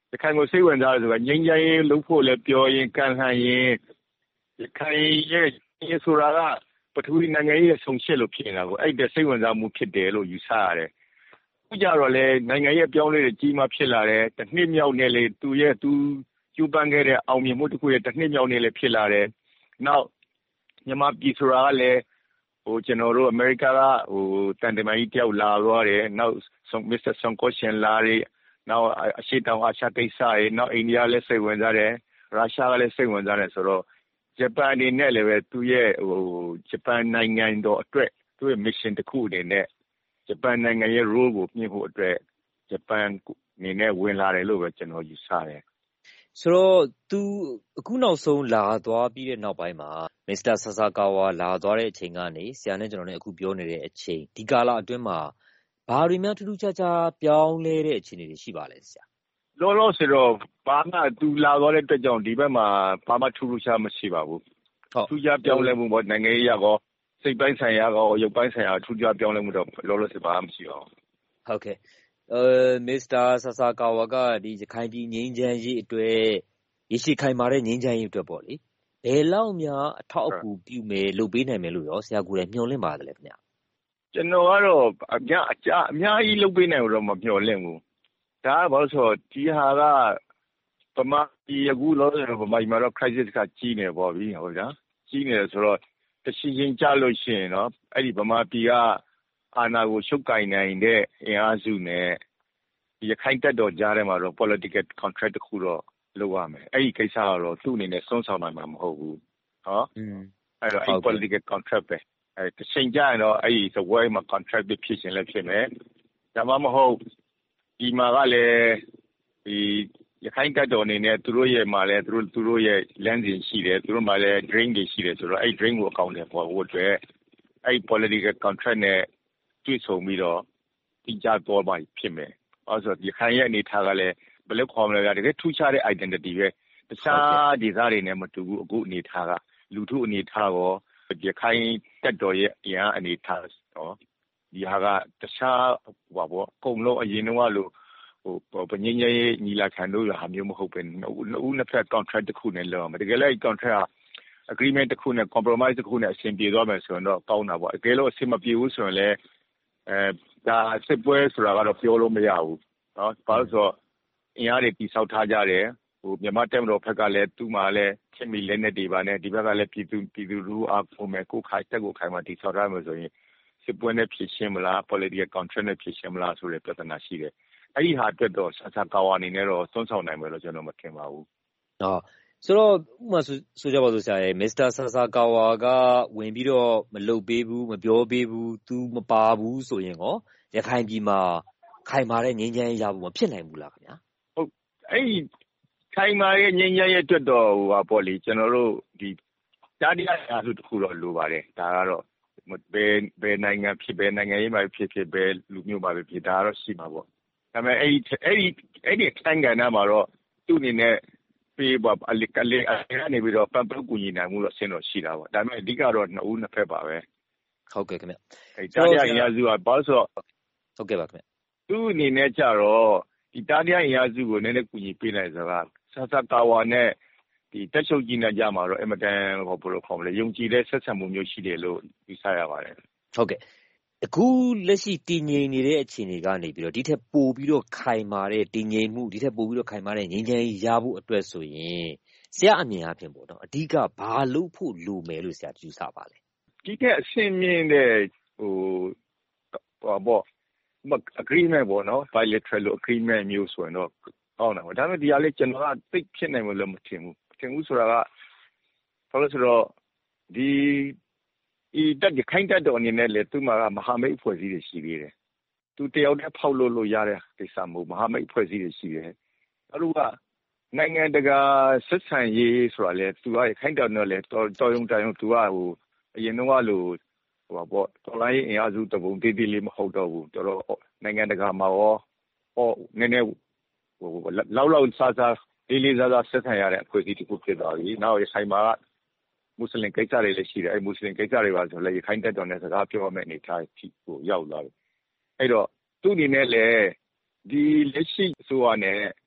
ရခိုင်ကိုစိတ်ဝင်စားတယ်ဆိုတာငြိမ်းချမ်းရေးလုပ်ဖို့လည်းပြောရင်ကန့်ဟန့်ရင်ရခိုင်ရဲ့ဆိုတာကပထဝီနိုင်ငံရေးဆုံရှစ်လို့ဖြစ်နေတာကိုအဲ့တဲ့စိတ်ဝင်စားမှုဖြစ်တယ်လို့ယူဆရတယ်။အခုကြတော့လေနိုင်ငံရဲ့ပြောင်းလဲတဲ့ကြီးမားဖြစ်လာတယ်တစ်နှစ်မြောက်နဲ့လေသူရဲ့သူကျူပန်းခဲ့တဲ့အောင်မြင်မှုတစ်ခုရဲ့တစ်နှစ်မြောက်နဲ့လေဖြစ်လာတယ်။နောက်မြန်မာပြည်ဆိုတာကလည်းဟိုကျွန်တော်တို့အမေရိကကဟိုတန်တမာကြီးတယောက်လာသွားတယ်။နောက်မစ္စတာဆွန်ကိုရှင်လာတယ်။နောက်အရှိတောင်အာရှကိစ္စတွေနောက်အိန္ဒိယလည်းစိတ်ဝင်စားတယ်။ရုရှားကလည်းစိတ်ဝင်စားတယ်ဆိုတော့ဂျပန်အနေနဲ့လည်းပဲသူ့ရဲ့ဟိုဂျပန်နိုင်ငံတော်အတွက်သူ့ရဲ့ mission တစ်ခုအနေနဲ့ဂျပန်နိုင်ငံရဲ့ role ကိုမြင့်ဖို့အတွက်ဂျပန်အနေနဲ့ဝင်လာတယ်လို့ပဲကျွန်တော်ယူဆတယ်
ဆိုတော့သူအခုနောက်ဆုံးလာသွားပြီးတဲ့နောက်ပိုင်းမှာမစ္စတာဆာဆာကာဝါလာသွားတဲ့အချိန်ကနေဆရာနဲ့ကျွန်တော်နဲ့အခုပြောနေတဲ့အချိန်ဒီကာလအတွင်းမှာဘာတွေများထူးထူးခြားခြားပြောင်းလဲတဲ့အခြေအနေတွေရှိပါလဲဆရာ
လောလောဆယ်တော့ဘာမှသူလာသွားတဲ့အတွက်ကြောင့်ဒီဘက်မှာဘာမှထူးထူးခြားမရှိပါဘူးထူးခြားပြောင်းလဲမှုပေါ့နိုင်ငံရေးရောစိတ်ပိုင်းဆိုင်ရာရောရုပ်ပိုင်းဆိုင်ရာထူးခြားပြောင်းလဲမှုတော့လောလောဆယ်ဘာမှမရှိပါဘူး
ဟုတ်ကဲ့အဲမစ္စတာဆာဆာကာဝါကဒီရခိုင်ပြည်ငြိမ်းချမ်းရေးအတွက်ရရှိခိုင်မာတဲ့ငြိမ်းချမ်းရေးအတွက်ပေါ့လေဘယ်လောက်များအထောက်အကူပြုမယ်လုပ်ပေးနိုင်မယ်လို့ရောဆရာကိုယ်တိုင်မျှော်လင့်ပါတယ်လေခင်ဗျ
ကျွန်တော်ကတော့အများအကြအများကြီးလုပ်ပေးနိုင်လို့တော့မမျှော်လင့်ဘူးဒါကဘာလို့ဆိုဒီဟာကပမာဒီအခုလောလောဆယ်ပမာဒီမှာတော့ crisis ကကြီးနေပေါ့ဗျာဟုတ်လားကြီးနေတယ်ဆိုတော့တရှိချင်းကြလို့ရှိရင်เนาะအဲ့ဒီပမာပြည်ကအာဏာကိုရှုပ်ကိုင်နိုင်တဲ့အင်အားစုနဲ့ဒီခိုင်တက်တော်ကြားထဲမှာတော့ political contract တခုတော့လုပ်ရမယ်အဲ့ဒီကိစ္စကတော့သူ့အနေနဲ့စွန့်ဆောင်နိုင်မှာမဟုတ်ဘူးဟောအဲ့တော့အဲ့ political contract ပဲအဲ့တချိန်ကြရင်တော့အဲ့ဒီစပွဲမှာ contract ဖြစ်ရှင်လည်းဖြစ်မယ်ဒါမှမဟုတ်ဒီမှာကလည်းဒီရခိုင်တက်တော်အနေနဲ့သူတို့ရဲ့မှာလည်းသူတို့သူတို့ရဲ့လမ်းစဉ်ရှိတယ်သူတို့မှာလည်း drain တွေရှိတယ်ဆိုတော့အဲ့ drain ကိုအကောင့်တွေပေါ်ဖို့အတွက်အဲ့ political contract နဲ့တွေ့ဆုံပြီးတော့တိကျပေါ်မှာဖြစ်မယ်။အဲဆိုဒီခိုင်ရဲ့အနေထားကလည်းဘယ်လိုခေါ်မလဲတကယ်ထူးခြားတဲ့ identity ပဲတခြားဒေသတွေနဲ့မတူဘူးအခုအနေထားကလူထုအနေထားရောဒီခိုင်တက်တော်ရဲ့အရာအနေထားတော့ဒီဟာကတခြားဟောပေါ့အကုန်လုံးအရင်တော့လို့ဟိုပညင်းရေးညီလာခံတို့ဟာမျိုးမဟုတ်ပဲနှစ်ဦးနှစ်ဖက် contract တစ်ခုနဲ့လောက်မှာတကယ်လည်း contract က agreement တစ်ခုနဲ့ compromise တစ်ခုနဲ့အဆင်ပြေသွားမယ်ဆိုရင်တော့ကောင်းတာပေါ့အကယ်လို့အဆင်မပြေဘူးဆိုရင်လည်းအဲဒါစစ်ပွဲဆိုတာကတော့ပြောလို့မရဘူးเนาะဘာလို့ဆိုတော့အင်အားတွေတိဆောက်ထားကြတယ်ဟိုမြန်မာတက်မတော်ဘက်ကလည်းသူ့မှာလည်းခင်မီလက်နဲ့တွေပါနဲ့ဒီဘက်ကလည်းပြည်သူပြည်သူလူအားပုံမဲ့ကိုခိုင်တက်ကိုခိုင်မှာတိဆောက်ထားမှာဆိုရင်စစ်ပွဲနဲ့ဖြစ်ရှင်းမလား political contract နဲ့ဖြစ်ရှင်းမလားဆိုတဲ့ပြဿနာရှိတယ်အဲ့ဒီဟာအတွက်တော့ဆာဆာကာဝါအနေနဲ့တော့သွန်းဆောင်နိုင်မယ်လို့ကျွန်တော်မထင်ပါဘူး
ဟောဆိုတော့ဥပမာဆိုကြပါစို့ဆရာရဲ့မစ္စတာဆာဆာကာဝါကဝင်ပြီးတော့မလုပ်ပေးဘူးမပြောပေးဘူးသူမပါဘူးဆိုရင်ရောရခိုင်ပြည်မှာခိုင်မာတဲ့ငြိမ်းချမ်းရေးရဖို့မဖြစ်နိုင်ဘူးလားခင်ဗျာ
ဟုတ်အဲ့ဒီခိုင်မာတဲ့ငြိမ်းချမ်းရေးအတွက်တော့ဟိုပါပေါ့လေကျွန်တော်တို့ဒီတားတရားအားစုတစ်ခုတော့လိုပါတယ်ဒါကတော့ဘယ်ဘယ်နိုင်ငံဖြစ်ဘယ်နိုင်ငံရေးမှာဖြစ်ဖြစ်ဘယ်လူမျိုးမှာဖြစ်ဒါကတော့ရှိမှာပေါ့ဒါပေမဲ့အဲ့ဒီအဲ့ဒီအဲ့ဒီတိုင်းကဏ္ဍမှာတော့သူ့အနေနဲ့ပေးပါအလိကလေးအနေပြီးတော့ပန်ပကူညီနိုင်မှုလို့ဆင်းတော့ရှိတာပေါ့ဒါပေမဲ့အဓိကတော့နှစ်ဦးနှစ်ဖက်ပါပဲ
ဟုတ်ကဲ့ခင်ဗျ
အဲ့တားတရားအင်အားစုကဘာလို့ဆိုတော့
ဟုတ်ကဲ့ပါခင်ဗျ
သူ့အနေနဲ့ကြတော့ဒီတားတရားအင်အားစုကိုနည်းနည်းကူညီပေးနိုင်ဆိုတာဆာဆာကာဝါနဲ့ဒီတက်ချုပ်ကြီးနဲ့ကြမှာတော့အမတန်ဟောဘယ်လိုခေါ်မလဲယုံကြည်တဲ့ဆက်ဆံမှုမျိုးရှိတယ်လို့ယူဆရပါတယ်
ဟုတ်ကဲ့အခုလက်ရှိတည်ငြိမ်နေတဲ့အခြေအနေကနေပြီးတော့ဒီထက်ပိုပြီးတော့ခိုင်မာတဲ့တည်ငြိမ်မှုဒီထက်ပိုပြီးတော့ခိုင်မာတဲ့ငြိမ်းချမ်းရေးရဖို့အတွက်ဆိုရင်ဆရာအမြင်အဖြစ်ပေါ့နော်အဓိကဘာလုပ်ဖို့လိုမယ်လို့ဆရာယူဆပါလဲ
ဒီထက်အဆင့်မြင့်တဲ့ဟိုဟောပေါ့ agreement ပေါ့နော် bilateral agreement မျိုးဆိုရင်တော့ကောင်းတယ်ပေါ့ဒါပေမဲ့ဒီဟာလေးကျွန်တော်ကသိဖြစ်နိုင်လို့မထင်ဘူးမထင်ဘူးဆိုတာကဘာလို့ဆိုတော့ဒီဒီတက်ခိုင်းတက်တော်အနေနဲ့လေသူ့မှာမဟာမိတ်အဖွဲ့အစည်းတွေရှိသေးတယ်သူတယောက်တည်းဖောက်လို့လို့ရတဲ့ကိစ္စမဟုတ်မဟာမိတ်အဖွဲ့အစည်းတွေရှိတယ်အဲ့လိုကနိုင်ငံတကာဆက်ဆံရေးဆိုတာလေသူကခိုင်းတက်တော်လေတော်ရုံတိုင်ရုံသူကဟိုအရင်တော့ကလို့ဟိုပါပေါ့တော်လိုင်းအင်အားစုတပုံတေးသေးလေးမဟုတ်တော့ဘူးတော်တော်နိုင်ငံတကာမှာရောဟောနည်းနည်းဟိုလောက်လောက်စားစားလေးလေးစားစားဆက်ဆံရတဲ့အဖွဲ့အစည်းတစ်ခုဖြစ်သွားပြီနောက်ရခိုင်မှာမွတ်စလင်ကိစ္စတွေလည်းရှိတယ်အဲမွတ်စလင်ကိစ္စတွေပါဆိုလည်းရခိုင်တက်တော်နဲ့စကားပြောရမယ့်အနေထားဖြစ်ကိုရောက်လာတယ်အဲ့တော့သူ့အနေနဲ့လည်းဒီလက်ရှိအစိုးရနဲ့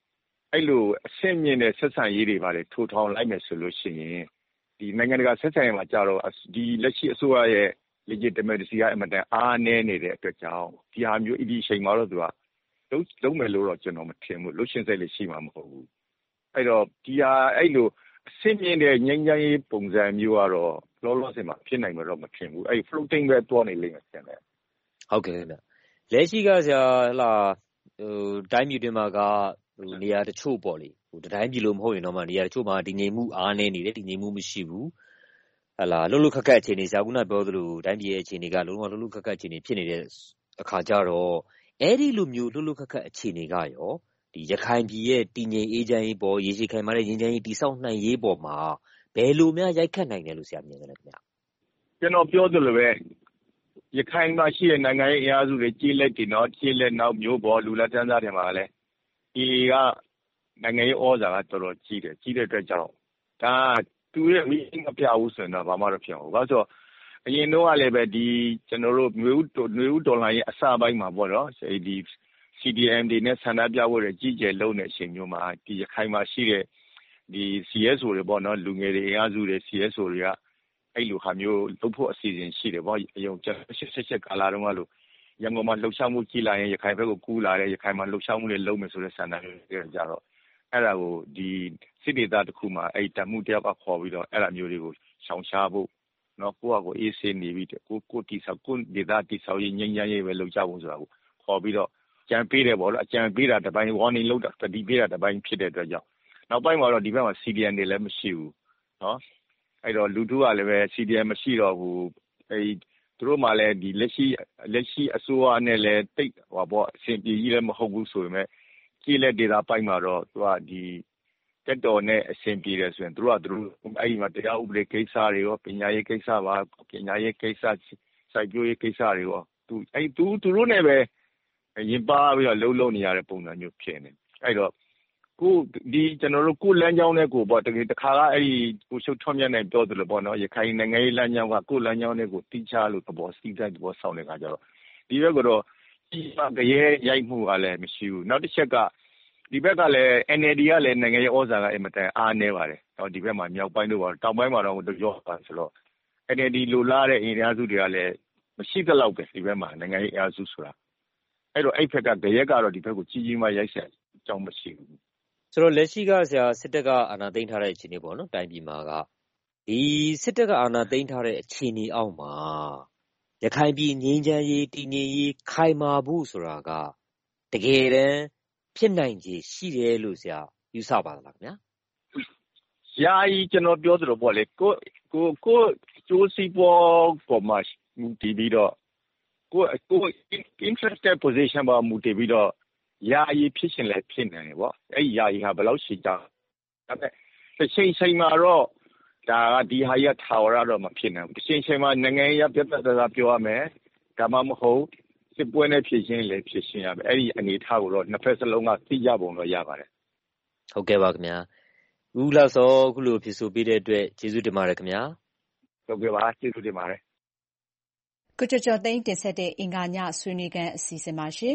အဲ့လိုအဆင့်မြင့်တဲ့ဆက်ဆံရေးတွေပါလေထိုးထောင်လိုက်မယ်ဆိုလို့ရှိရင်ဒီနိုင်ငံတကာဆက်ဆံရေးမှာကြတော့ဒီလက်ရှိအစိုးရရဲ့ legitimacy ကအမှန်တန်အားနည်းနေတဲ့အတွက်ကြောင့်ဒီဟာမျိုးဒီအချိန်မှာတော့သူကလုံးလုံးမယ်လို့တော့ကျွန်တော်မထင်ဘူးလို့ရှင်းစိတ်လေးရှိမှာမဟုတ်ဘူးအဲ့တော့ဒီဟာအဲ့လိုအဆင့်မြင့်တဲ့ငြိမ်းချမ်းရေးပုံစံမျိုးကတော့လောလောဆယ်မှာဖြစ်နိုင်မှာတော့မထင်ဘူးအဲ့ floating ပဲတွားနေလိမ့်မယ်ထင်တယ်
ဟုတ်ကဲ့ခင်ဗျလက်ရှိကဆရာလာဟိုတိုင်းပြည်တွေမှာကဟိုနေရာတချို့ပေါ့လေဟိုတိုင်းပြည်လို့မဟုတ်ရင်တော့မှနေရာတချို့မှာတည်ငြိမ်မှုအားနည်းနေတယ်တည်ငြိမ်မှုမရှိဘူးဟလာလှုပ်လှုပ်ခက်ခက်အခြေအနေဆရာကပြောသလိုတိုင်းပြည်ရဲ့အခြေအနေကလုံးဝလှုပ်လှုပ်ခက်ခက်အခြေအနေဖြစ်နေတဲ့အခါကျတော့အဲ့ဒီလိုမျိုးလှုပ်လှုပ်ခက်ခက်အခြေအနေကရောဒီရခိုင်ပြည်ရဲ့တည်ငြိမ်အေးချမ်းရေးပေါ်ရေရှည်ခိုင်မာတဲ့ငြိမ်းချမ်းရေးတည်ဆောက်နိုင်ရေးပေါ်မှာဘယ်လိုများရိုက်ခတ်နိုင်တယ်လို့ဆရာမြင်တယ်ခင်ဗျ
ကျွန်တော်ပြောသလိုပဲရခိုင်မှာရှိတဲ့နိုင်ငံရေးအင်အားစုတွေကြီးလက်တင်တော့ကြီးလက်နောက်မျိုးပေါ်လူလက်တန်းသားတွေမှာလည်းဒီကနိုင်ငံရေးဩဇာကတော်တော်ကြီးတယ်ကြီးတဲ့အတွက်ကြောင့်ဒါသူရဲ့မီးမပြဘူးဆိုရင်တော့ဘာမှတော့ဖြစ်အောင်ဘာလို့ဆိုအရင်တော့လည်းပဲဒီကျွန်တော်တို့မျိုးမျိုးဒေါ်လာရဲ့အစပိုင်းမှာပေါ့နော်ဒီ C D M တွေနဲ့ဆန္ဒပြဖို့တွေကြီးကျယ်လုံးတဲ့အချိန်မျိုးမှာဒီရခိုင်မှာရှိတဲ့ဒီ C S O တွေပေါ့နော်လူငယ်တွေအင်အားစုတွေ C S O တွေကအဲ့လိုဟာမျိုးလုပ်ဖို့အစီအစဉ်ရှိတယ်ပေါ့အယုံချက်ဆက်ဆက်ကာလာတုန်းကလို့ရန်ကုန်မှာလှုပ်ရှားမှုကြီးလာရင်ရခိုင်ဘက်ကိုကူးလာတယ်ရခိုင်မှာလှုပ်ရှားမှုတွေလုပ်မယ်ဆိုတဲ့ဆန္ဒတွေကြတော့အဲ့ဒါကိုဒီစစ်ဒေသတစ်ခုမှာအဲ့တမှုတယောက်ကခေါ်ပြီးတော့အဲ့ဒါမျိုးတွေကိုရှောင်ရှားဖို့နော်ကိုယ့်အကိုအေးဆေးနေပြီးကိုကိုတိဆောက်ကိုဒေသတိဆောက်ရေးငြိမ်းချမ်းရေးပဲလုပ်ကြဖို့ဆိုတာကိုခေါ်ပြီးတော့ကြံပေးတယ်ပေါ့လို့အကြံပေးတာတစ်ပိုင်း warning လုပ်တာတတိပေးတာတစ်ပိုင်းဖြစ်တဲ့အတွက်ကြောင့်နောက်ပိုင်းမှာတော့ဒီဘက်မှာ C D M တွေလည်းမရှိဘူးနော်အဲ့တော့လူထုကလည်းပဲ C D M မရှိတော့ဘူးအဲ့သူတို့မှလည်းဒီလက်ရှိလက်ရှိအစိုးရနဲ့လည်းတိတ်ဟောပေါ့အဆင်ပြေကြီးလည်းမဟုတ်ဘူးဆိုပေမဲ့ကြီးလက်ဒေတာပိုင်းမှာတော့သူကဒီတက်တော်နဲ့အဆင်ပြေတယ်ဆိုရင်သူတို့ကသူတို့အဲ့ဒီမှာတရားဥပဒေကိစ္စတွေရောပညာရေးကိစ္စပါပညာရေးကိစ္စစိုက်ပျိုးရေးကိစ္စတွေရောသူအဲ့သူသူတို့နဲ့ပဲရင်ပါပြီးတော့လှုပ်လှုပ်နေရတဲ့ပုံစံမျိုးဖြစ်နေအဲ့တော့ကိုဒီကျွန်တော်တို့ကိုလမ်းကြောင်းနဲ့ကိုပေါ့တကယ်တခါကအဲ့ဒီကိုရှုပ်ထွန်းမြတ်နိုင်ပြောသလိုပေါ့နော်ရခိုင်နိုင်ငံရေးလမ်းကြောင်းကကိုလမ်းကြောင်းနဲ့ကိုတိကျလို့သဘောစီးတဲ့သဘောဆောင်တဲ့ခါကျတော့ဒီဘက်ကတော့ဒီမှာကြရဲရိုက်မှုကလည်းမရှိဘူးနောက်တစ်ချက်ကဒီဘက်ကလည်း N L D ကလည်းနိုင်ငံရေးဩဇာကအင်မတန်အားနည်းပါတယ်ဟောဒီဘက်မှာမြောက်ပိုင်းတို့ပါတောင်ပိုင်းမှာတော့ကြော့ပါဆိုတော့ N L D လိုလားတဲ့အင်အားစုတွေကလည်းမရှိသလောက်ပဲဒီဘက်မှာနိုင်ငံရေးအင်အားစုဆိုတာအဲ့တော့အဲ့ဖက်ကကြရဲကတော့ဒီဘက်ကိုကြီးကြီးမားရိုက်ဆက်အကြောင်းမရှိဘူး
ဆိုတော့လက်ရှိကဆရာစစ်တပ်ကအာဏာသိမ်းထားတဲ့အခြေအနေပေါ့နော်တိုင်းပြည်မှာကဒီစစ်တပ်ကအာဏာသိမ်းထားတဲ့အခြေအနေအောက်မှာရခိုင်ပြည်ငြိမ်းချမ်းရေးတည်ငြိမ်ရေးခိုင်မာဖို့ဆိုတာကတကယ်တမ်းဖြစ်နိုင်ခြေရှိတယ်လို့ဆရာယူဆပါသလားခင်ဗျာ
ယာယီကျွန်တော်ပြောသလိုပေါ့လေကိုကိုကိုကျိုးစီပေါ်ပေါ်မှာမူတည်ပြီးတော့ကိုကို interested position ပေါ်မူတည်ပြီးတော့ယာယီဖြစ်ရှင်လည်းဖြစ်နေတယ်ပေါ့အဲ့ဒီယာယီဟာဘယ်လောက်ရှိကြဒါပေမဲ့တစ်ချိန်ချိန်မှာတော့ဒါကဒီဟာကြီးထာဝရတော့မဖြစ်နိုင်ဘူးတစ်ချိန်ချိန်မှာနိုင်ငံရေးပြဿနာပြောရမယ်ဒါမှမဟုတ်စစ်ပွဲနဲ့ဖြစ်ရှင်လည်းဖြစ်ရှင်ရမယ်အဲ့ဒီအနေအထားကိုတော့နှစ်ဖက်စလုံးကသိကြပုံတော့ရပါတယ်
ဟုတ်ကဲ့ပါခင်ဗျာဦးလာစောခုလိုဖြစ်ဆိုပေးတဲ့အတွက်ကျေးဇူးတင်ပါတယ်ခင်ဗျာ
ဟုတ်ကဲ့ပါကျေးဇူးတင်ပါတယ်
ကိုကျော်ကျော်သိန်းတင်ဆက်တဲ့အင်္ဂါညဆွေးနွေးခန်းအစီအစဉ်ပါရှင်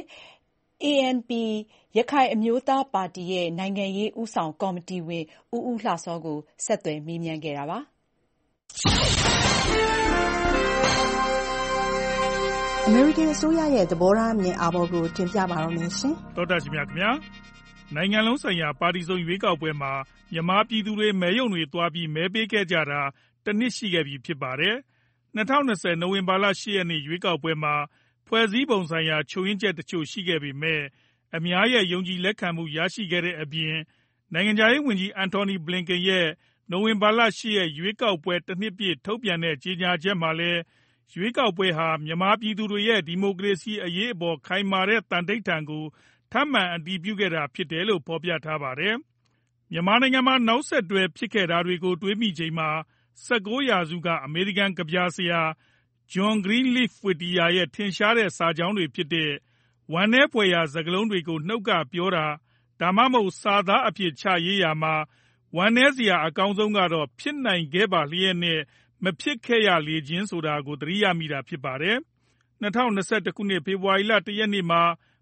A N P ရခိုင်အမျိုးသားပါတီရဲ့နိုင်ငံရေးဦးဆောင်ကော်မတီဝင်ဦးဦးလှစောကိုဆက်သွယ်မေးမြန်းခဲ့တာပါ
အမေရိကန်အစိုးရရဲ့သဘောထားအမြင်အာဘော်ကိုတင်ပြပါတော့မယ်ရှင်
။သောတာရှင်များခင်ဗျာနိုင်ငံလုံးဆိုင်ရာပါတီစုံရွေးကောက်ပွဲမှာမြန်မာပြည်သူတွေမဲရုံတွေသွားပြီးမဲပေးခဲ့ကြတာတစ်နှစ်ရှိခဲ့ပြီဖြစ်ပါတယ်။၂၀၂၀နိုဝင်ဘာလ၈ရက်နေ့ရွေးကောက်ပွဲမှာဖွဲ့စည်းပုံဆိုင်ရာချို့ယွင်းချက်တချို့ရှိခဲ့ပေမဲ့အများရဲ့ယုံကြည်လက်ခံမှုရရှိခဲ့တဲ့အပြင်နိုင်ငံခြားရေးဝန်ကြီးအန်တိုနီဘလင်ကန်ရဲ့နိုဝင်ဘာလ၈ရက်ရွေးကောက်ပွဲတစ်နှစ်ပြည့်ထုတ်ပြန်တဲ့ကြေညာချက်မှာလည်းရွေးကောက်ပွဲဟာမြန်မာပြည်သူတွေရဲ့ဒီမိုကရေစီအရေးအပေါ်ခိုင်မာတဲ့သန္နိဋ္ဌာန်ကိုထပ်မံအတည်ပြုခဲ့တာဖြစ်တယ်လို့ဖော်ပြထားပါတယ်။မြန်မာနိုင်ငံမှာနောက်ဆက်တွဲဖြစ်ခဲ့တာတွေကိုတွေးမိချိန်မှာ၁၉ရာစုကအမေရိကန်ကဗျာဆရာဂျွန်ဂရင်းလီဖ်ဝစ်တီယာရဲ့ထင်ရှားတဲ့စာကြောင်းတွေဖြစ်တဲ့ဝမ်းနည်းဖွယ်ရာစကားလုံးတွေကိုနှုတ်ကပြောတာဒါမှမဟုတ်စာသားအဖြစ်ချရေးရာမှာဝမ်းနည်းစရာအကောင်းဆုံးကတော့ဖြစ်နိုင်ခဲ့ပါလျက်နဲ့မဖြစ်ခဲ့ရလေခြင်းဆိုတာကိုသတိရမိတာဖြစ်ပါတယ်။၂၀၂၁ခုနှစ်ဖေဖော်ဝါရီလ၁ရက်နေ့မှာ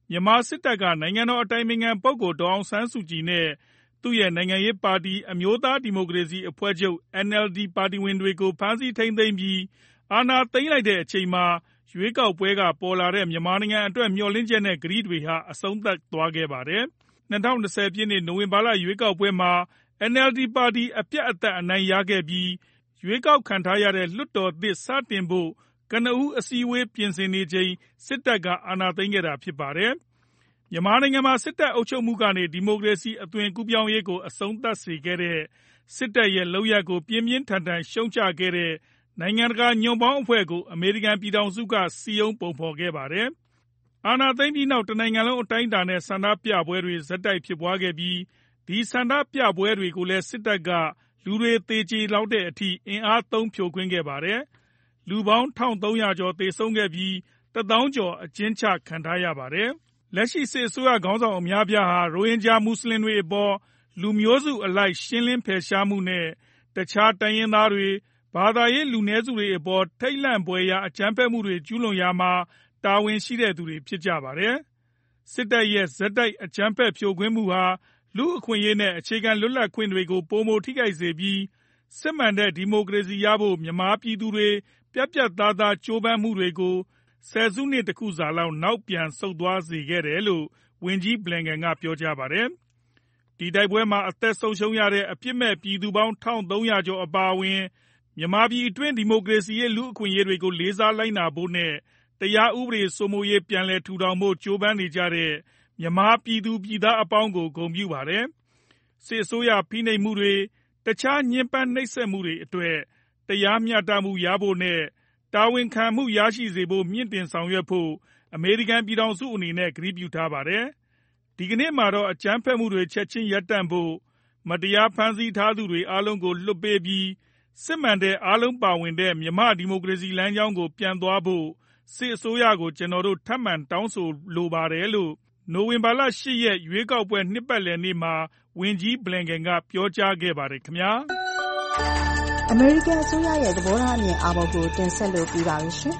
မြန်မာစစ်တပ်ကနိုင်ငံတော်အတိုင်ပင်ခံပုဂ္ဂိုလ်ဒေါ်အောင်ဆန်းစုကြည်နဲ့သူ့ရဲ့နိုင်ငံရေးပါတီအမျိုးသားဒီမိုကရေစီအဖွဲ့ချုပ် အန် အယ်လ် ဒီ ပါတီဝင်တွေကိုဖမ်းဆီးထိန်းသိမ်းပြီးအာဏာသိမ်းလိုက်တဲ့အချိန်မှာရွေးကောက်ပွဲကပေါ်လာတဲ့မြန်မာနိုင်ငံအတွက်မျှော်လင့်ချက်နဲ့ကတိတွေဟာအဆုံးသတ်သွားခဲ့ပါတယ်။၂၀၂၀ပြည့်နှစ်နိုဝင်ဘာလရွေးကောက်ပွဲမှာ အန် အယ်လ် ဒီ ပါတီအပြတ်အသတ်အနိုင်ရခဲ့ပြီးရွေးကောက်ခံထားရတဲ့လွှတ်တော်သစ်စတင်ဖို့ကနဦးအစည်းအဝေးပြင်ဆင်နေချိန်စစ်တပ်ကအာဏာသိမ်းခဲ့တာဖြစ်ပါတယ်။မြန်မာနိုင်ငံမှာစစ်တပ်အုပ်ချုပ်မှုကနေဒီမိုကရေစီအသွင်ကူးပြောင်းရေးကိုအဆုံးသတ်စေခဲ့တဲ့စစ်တပ်ရဲ့လုပ်ရပ်ကိုပြင်းပြင်းထန်ထန်ရှုံချခဲ့တဲ့နိုင်ငံတကာညွန့်ပေါင်းအဖွဲ့ကိုအမေရိကန်ပြည်ထောင်စုကစီယုံပုံဖော်ခဲ့ပါတယ်။အာဏာသိမ်းပြီးနောက်တနိုင်ငံလုံးအတိုင်းအတာနဲ့ဆန္ဒပြပွဲတွေဆက်တိုက်ဖြစ်ပွားခဲ့ပြီးဒီဆန္ဒပြပွဲတွေကိုလည်းစစ်တပ်ကလူတွေသေကြေလောက်တဲ့အထိအင်အားသုံးဖြိုခွင်းခဲ့ပါတယ်။လူပေါင်းတစ်ထောင်သုံးရာကျော်သေဆုံးခဲ့ပြီးတစ်သောင်းကျော်အကျဉ်းချခံထားရပါတယ်။လက်ရှိစစ်အစိုးရခေါင်းဆောင်အများပြားဟာရိုဟင်ဂျာမွတ်စလင်တွေအပေါ်လူမျိုးစုအလိုက်ရှင်းလင်းဖယ်ရှားမှုနဲ့တခြားတိုင်းရင်းသားတွေဘာသာရေးလူနည်းစုတွေအပေါ်ထိတ်လန့်ဖွယ်ရာအကြမ်းဖက်မှုတွေကျူးလွန်ရာမှာတာဝန်ရှိတဲ့သူတွေဖြစ်ကြပါတယ်။စစ်တပ်ရဲ့ဇက်တိုက်အကြမ်းဖက်ဖြိုခွင်းမှုဟာလူအခွင့်အရေးနဲ့အခြေခံလွတ်လပ်ခွင့်တွေကိုပိုမိုထိခိုက်စေပြီးစစ်မှန်တဲ့ဒီမိုကရေစီရဖို့မြန်မာပြည်သူတွေပြတ်ပြတ်သားသားကြိုးပမ်းမှုတွေကိုဆယ်စုနှစ်တစ်ခုစာလောက်နောက်ပြန်ဆုတ်သွားစေခဲ့တယ်လို့ဝန်ကြီးဘလင်ကန်ကပြောကြားပါတယ်။ဒီတိုက်ပွဲမှာအသက်ဆုံးရှုံးရတဲ့အပြစ်မဲ့ပြည်သူပေါင်းတစ်ထောင်သုံးရာကျော်အပါအဝင်မြန်မာပြည်အတွင်းဒီမိုကရေစီရဲ့လူအခွင့်အရေးတွေကိုလေးစားလိုက်နာဖို့နဲ့တရားဥပဒေစိုးမိုးရေးပြန်လည်ထူထောင်ဖို့ကြိုးပမ်းနေကြတဲ့မြန်မာပြည်သူပြည်သားအပေါင်းကိုဂုဏ်ပြုပါတယ်။စစ်အစိုးရဖိနှိပ်မှုတွေတခြားညှဉ်းပန်းနှိပ်စက်မှုတွေအတွက်တရားမျှတမှုရဖို့နဲ့တာဝန်ခံမှုရရှိစေဖို့မြင့်တင်ဆောင်ရွက်ဖို့အမေရိကန်ပြည်ထောင်စုအနေနဲ့ကတိပြုထားပါတယ်။ဒီကနေ့မှာတော့အကြမ်းဖက်မှုတွေချက်ချင်းရပ်တန့်ဖို့မတရားဖမ်းဆီးထားသူတွေအားလုံးကိုလွှတ်ပေးပြီးစစ်မှန်တဲ့အားလုံးပါဝင်တဲ့မြန်မာဒီမိုကရေစီလမ်းကြောင်းကိုပြန်သွားဖို့စစ်အစိုးရကိုကျွန်တော်တို့ထပ်မံတောင်းဆိုလိုပါတယ်လို့နိုဝင်ဘာလ၈ရက်ရွေးကောက်ပွဲနှစ်ပတ်လည်နေ့မှာဝန်ကြီးဘလင်ကန်ကပြောကြားခဲ့ပါတယ်ခင်ဗျာ
အမေရိကန်အစိုးရရဲ့သဘောထားအမြင်အာဘော်ကိုတင်ဆက်လို့ပြပါရရှင်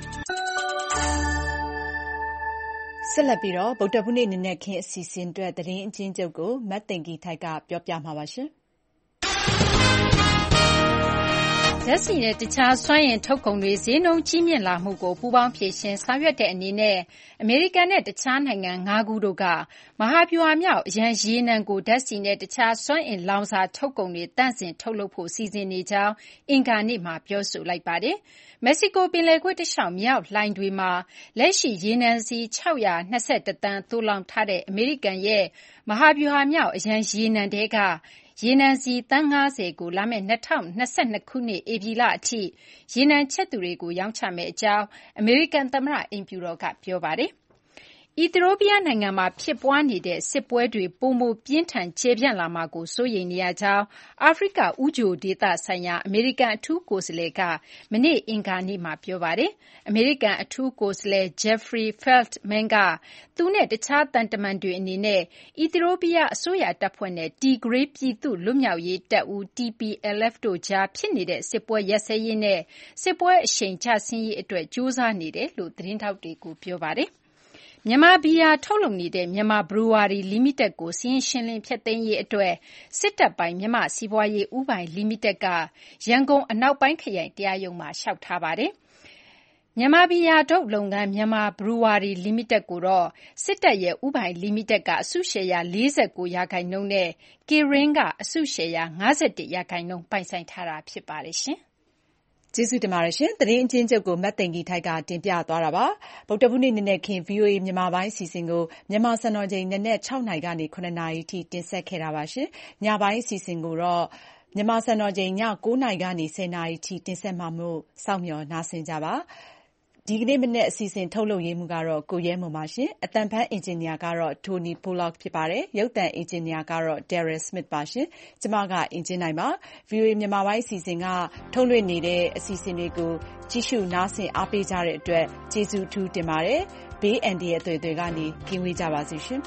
ဆက်လက်ပြီးတော့ဗုဒ္ဓဘုနေ့နနက်ခင်းအစီအစဉ်အတွက်သတင်းအချင်းချုပ်ကိုမတ်တင်ကီထိုက်ကပြောပြမှာပါရှင်
ဓာတ်ဆီနဲ့တခြားစွမ်းအင်ထုတ်ကုန်တွေဈေးနှုန်းကြီးမြင့်လာမှုကိုပူးပေါင်းဖြေရှင်းဆောင်ရွက်တဲ့အနေနဲ့အမေရိကန်နဲ့တခြားနိုင်ငံ၅ခုတို့ကမဟာဗျူဟာမြောက်အရန်ရေနံကိုဓာတ်ဆီနဲ့တခြားစွမ်းအင်လောင်စာထုတ်ကုန်တွေတန့်စင်ထုတ်လုပ်ဖို့စီစဉ်နေကြောင်းအင်္ဂါနေ့မှာပြောဆိုလိုက်ပါတယ်။မက္ကဆီကိုပင်လယ်ကွေ့တလျှောက်မြောက်လှိုင်တွေမှာလက်ရှိရေနံစီ၆၂၁သန်းသိုလှောင်ထားတဲ့အမေရိကန်ရဲ့မဟာဗျူဟာမြောက်အရန်ရေနံထဲကရေနံစီသန်း၅၀ကိုလာမယ့်၂၀၂၂ခုနှစ်ဧပြီလအထိရေနံချက်သူတွေကိုရောင်းချမယ့်အကြောင်းအမေရိကန်သမ္မတအိမ်ဖြူတော်ကပြောပါတယ်။အီသီယိုးပီးယားနိုင်ငံမှာဖြစ်ပွားနေတဲ့စစ်ပွဲတွေပိုမိုပြင်းထန်ကျယ်ပြန့်လာမှာကိုစိုးရိမ်နေရကြောင်းအာဖရိကဦးချိုဒေသဆိုင်ရာအမေရိကန်အထူးကိုယ်စားလှယ်ကမနေ့အင်္ဂါနေ့မှာပြောပါတယ်။အမေရိကန်အထူးကိုယ်စားလှယ် Jeffrey Feltman ကသူနဲ့တခြားသံတမန်တွေအနေနဲ့အီသီယိုးပီးယားအစိုးရတပ်ဖွဲ့နဲ့ Tigray ပြည်သူ့လွတ်မြောက်ရေးတပ်ဦး T P L F တို့ကြားဖြစ်နေတဲ့စစ်ပွဲရပ်စဲရေးနဲ့စစ်ပွဲအရှိန်ကျဆင်းရေးအတွက်ကြိုးစားနေတယ်လို့သတင်းထောက်တွေကိုပြောပါတယ်။မြန်မာဘီယာထုတ်လုပ်နေတဲ့မြန်မာဘရူဝါရီလီမိတက်ကိုစာရင်းရှင်းလင်းဖျက်သိမ်းရေးအတွက်စစ်တပ်ပိုင်မြန်မာ့စီးပွားရေးဦးပိုင်လီမိတက်ကရန်ကုန်အနောက်ပိုင်းခရိုင်တရားရုံးမှာလျှောက်ထားပါတယ်။မြန်မာဘီယာထုတ်လုပ်ငန်းမြန်မာဘရူဝါရီလီမိတက်ကိုတော့စစ်တပ်ရဲ့ဦးပိုင်လီမိတက်ကအစုရှယ်ယာ၄၉ရာခိုင်နှုန်းနဲ့ Kirin ကအစုရှယ်ယာ၅၁ရာခိုင်နှုန်းပိုင်ဆိုင်ထားတာဖြစ်ပါတယ်ရှင်။
ကျေးဇူးတင်ပါတယ်ရှင်သတင်းအချင်းချုပ်ကိုမတ်တင်ကြီးထိုက်ကတင်ပြသွားတာပါဗုဒ္ဓဘုနေ့နနက်ခင်း ဗီအိုအေ မြန်မာပိုင်းအစီအစဉ်ကိုမြန်မာစံတော်ချိန်နနက်၆နာရီကနေ၇နာရီထိတင်ဆက်ခဲ့တာပါရှင်ညပိုင်းအစီအစဉ်ကိုတော့မြန်မာစံတော်ချိန်ည၉နာရီကနေ၁၀နာရီထိတင်ဆက်မှာမို့စောင့်မျှော်နားဆင်ကြပါဒီကနေ့မနေ့အစီအစဉ်ထုတ်လုပ်ရေးမှုကတော့ကိုရဲမွန်ပါရှင်အတန်ဖန်အင်ဂျင်နီယာကတော့ Tony Pollock ဖြစ်ပါတယ်ရုပ်သံအင်ဂျင်နီယာကတော့ Daryl Smith ပါရှင်ကျမကအင်ဂျင်နိုင်ပါ ဗီအိုအေ မြန်မာပိုင်းအစီအစဉ်ကထုတ်လွှင့်နေတဲ့အစီအစဉ်တွေကိုကြည့်ရှုနားဆင်အားပေးကြတဲ့အတွက်ကျေးဇူးထူးတင်ပါတယ်ဘေးအန္တရာယ်အသွယ်သွယ်ကနေကင်းဝေးကြပါစေရှင်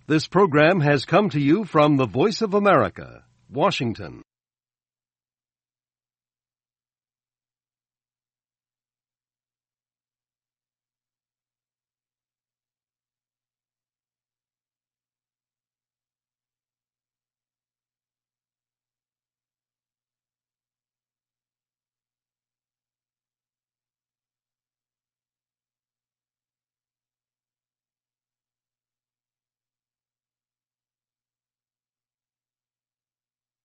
This program has come to you from the Voice of America, Washington.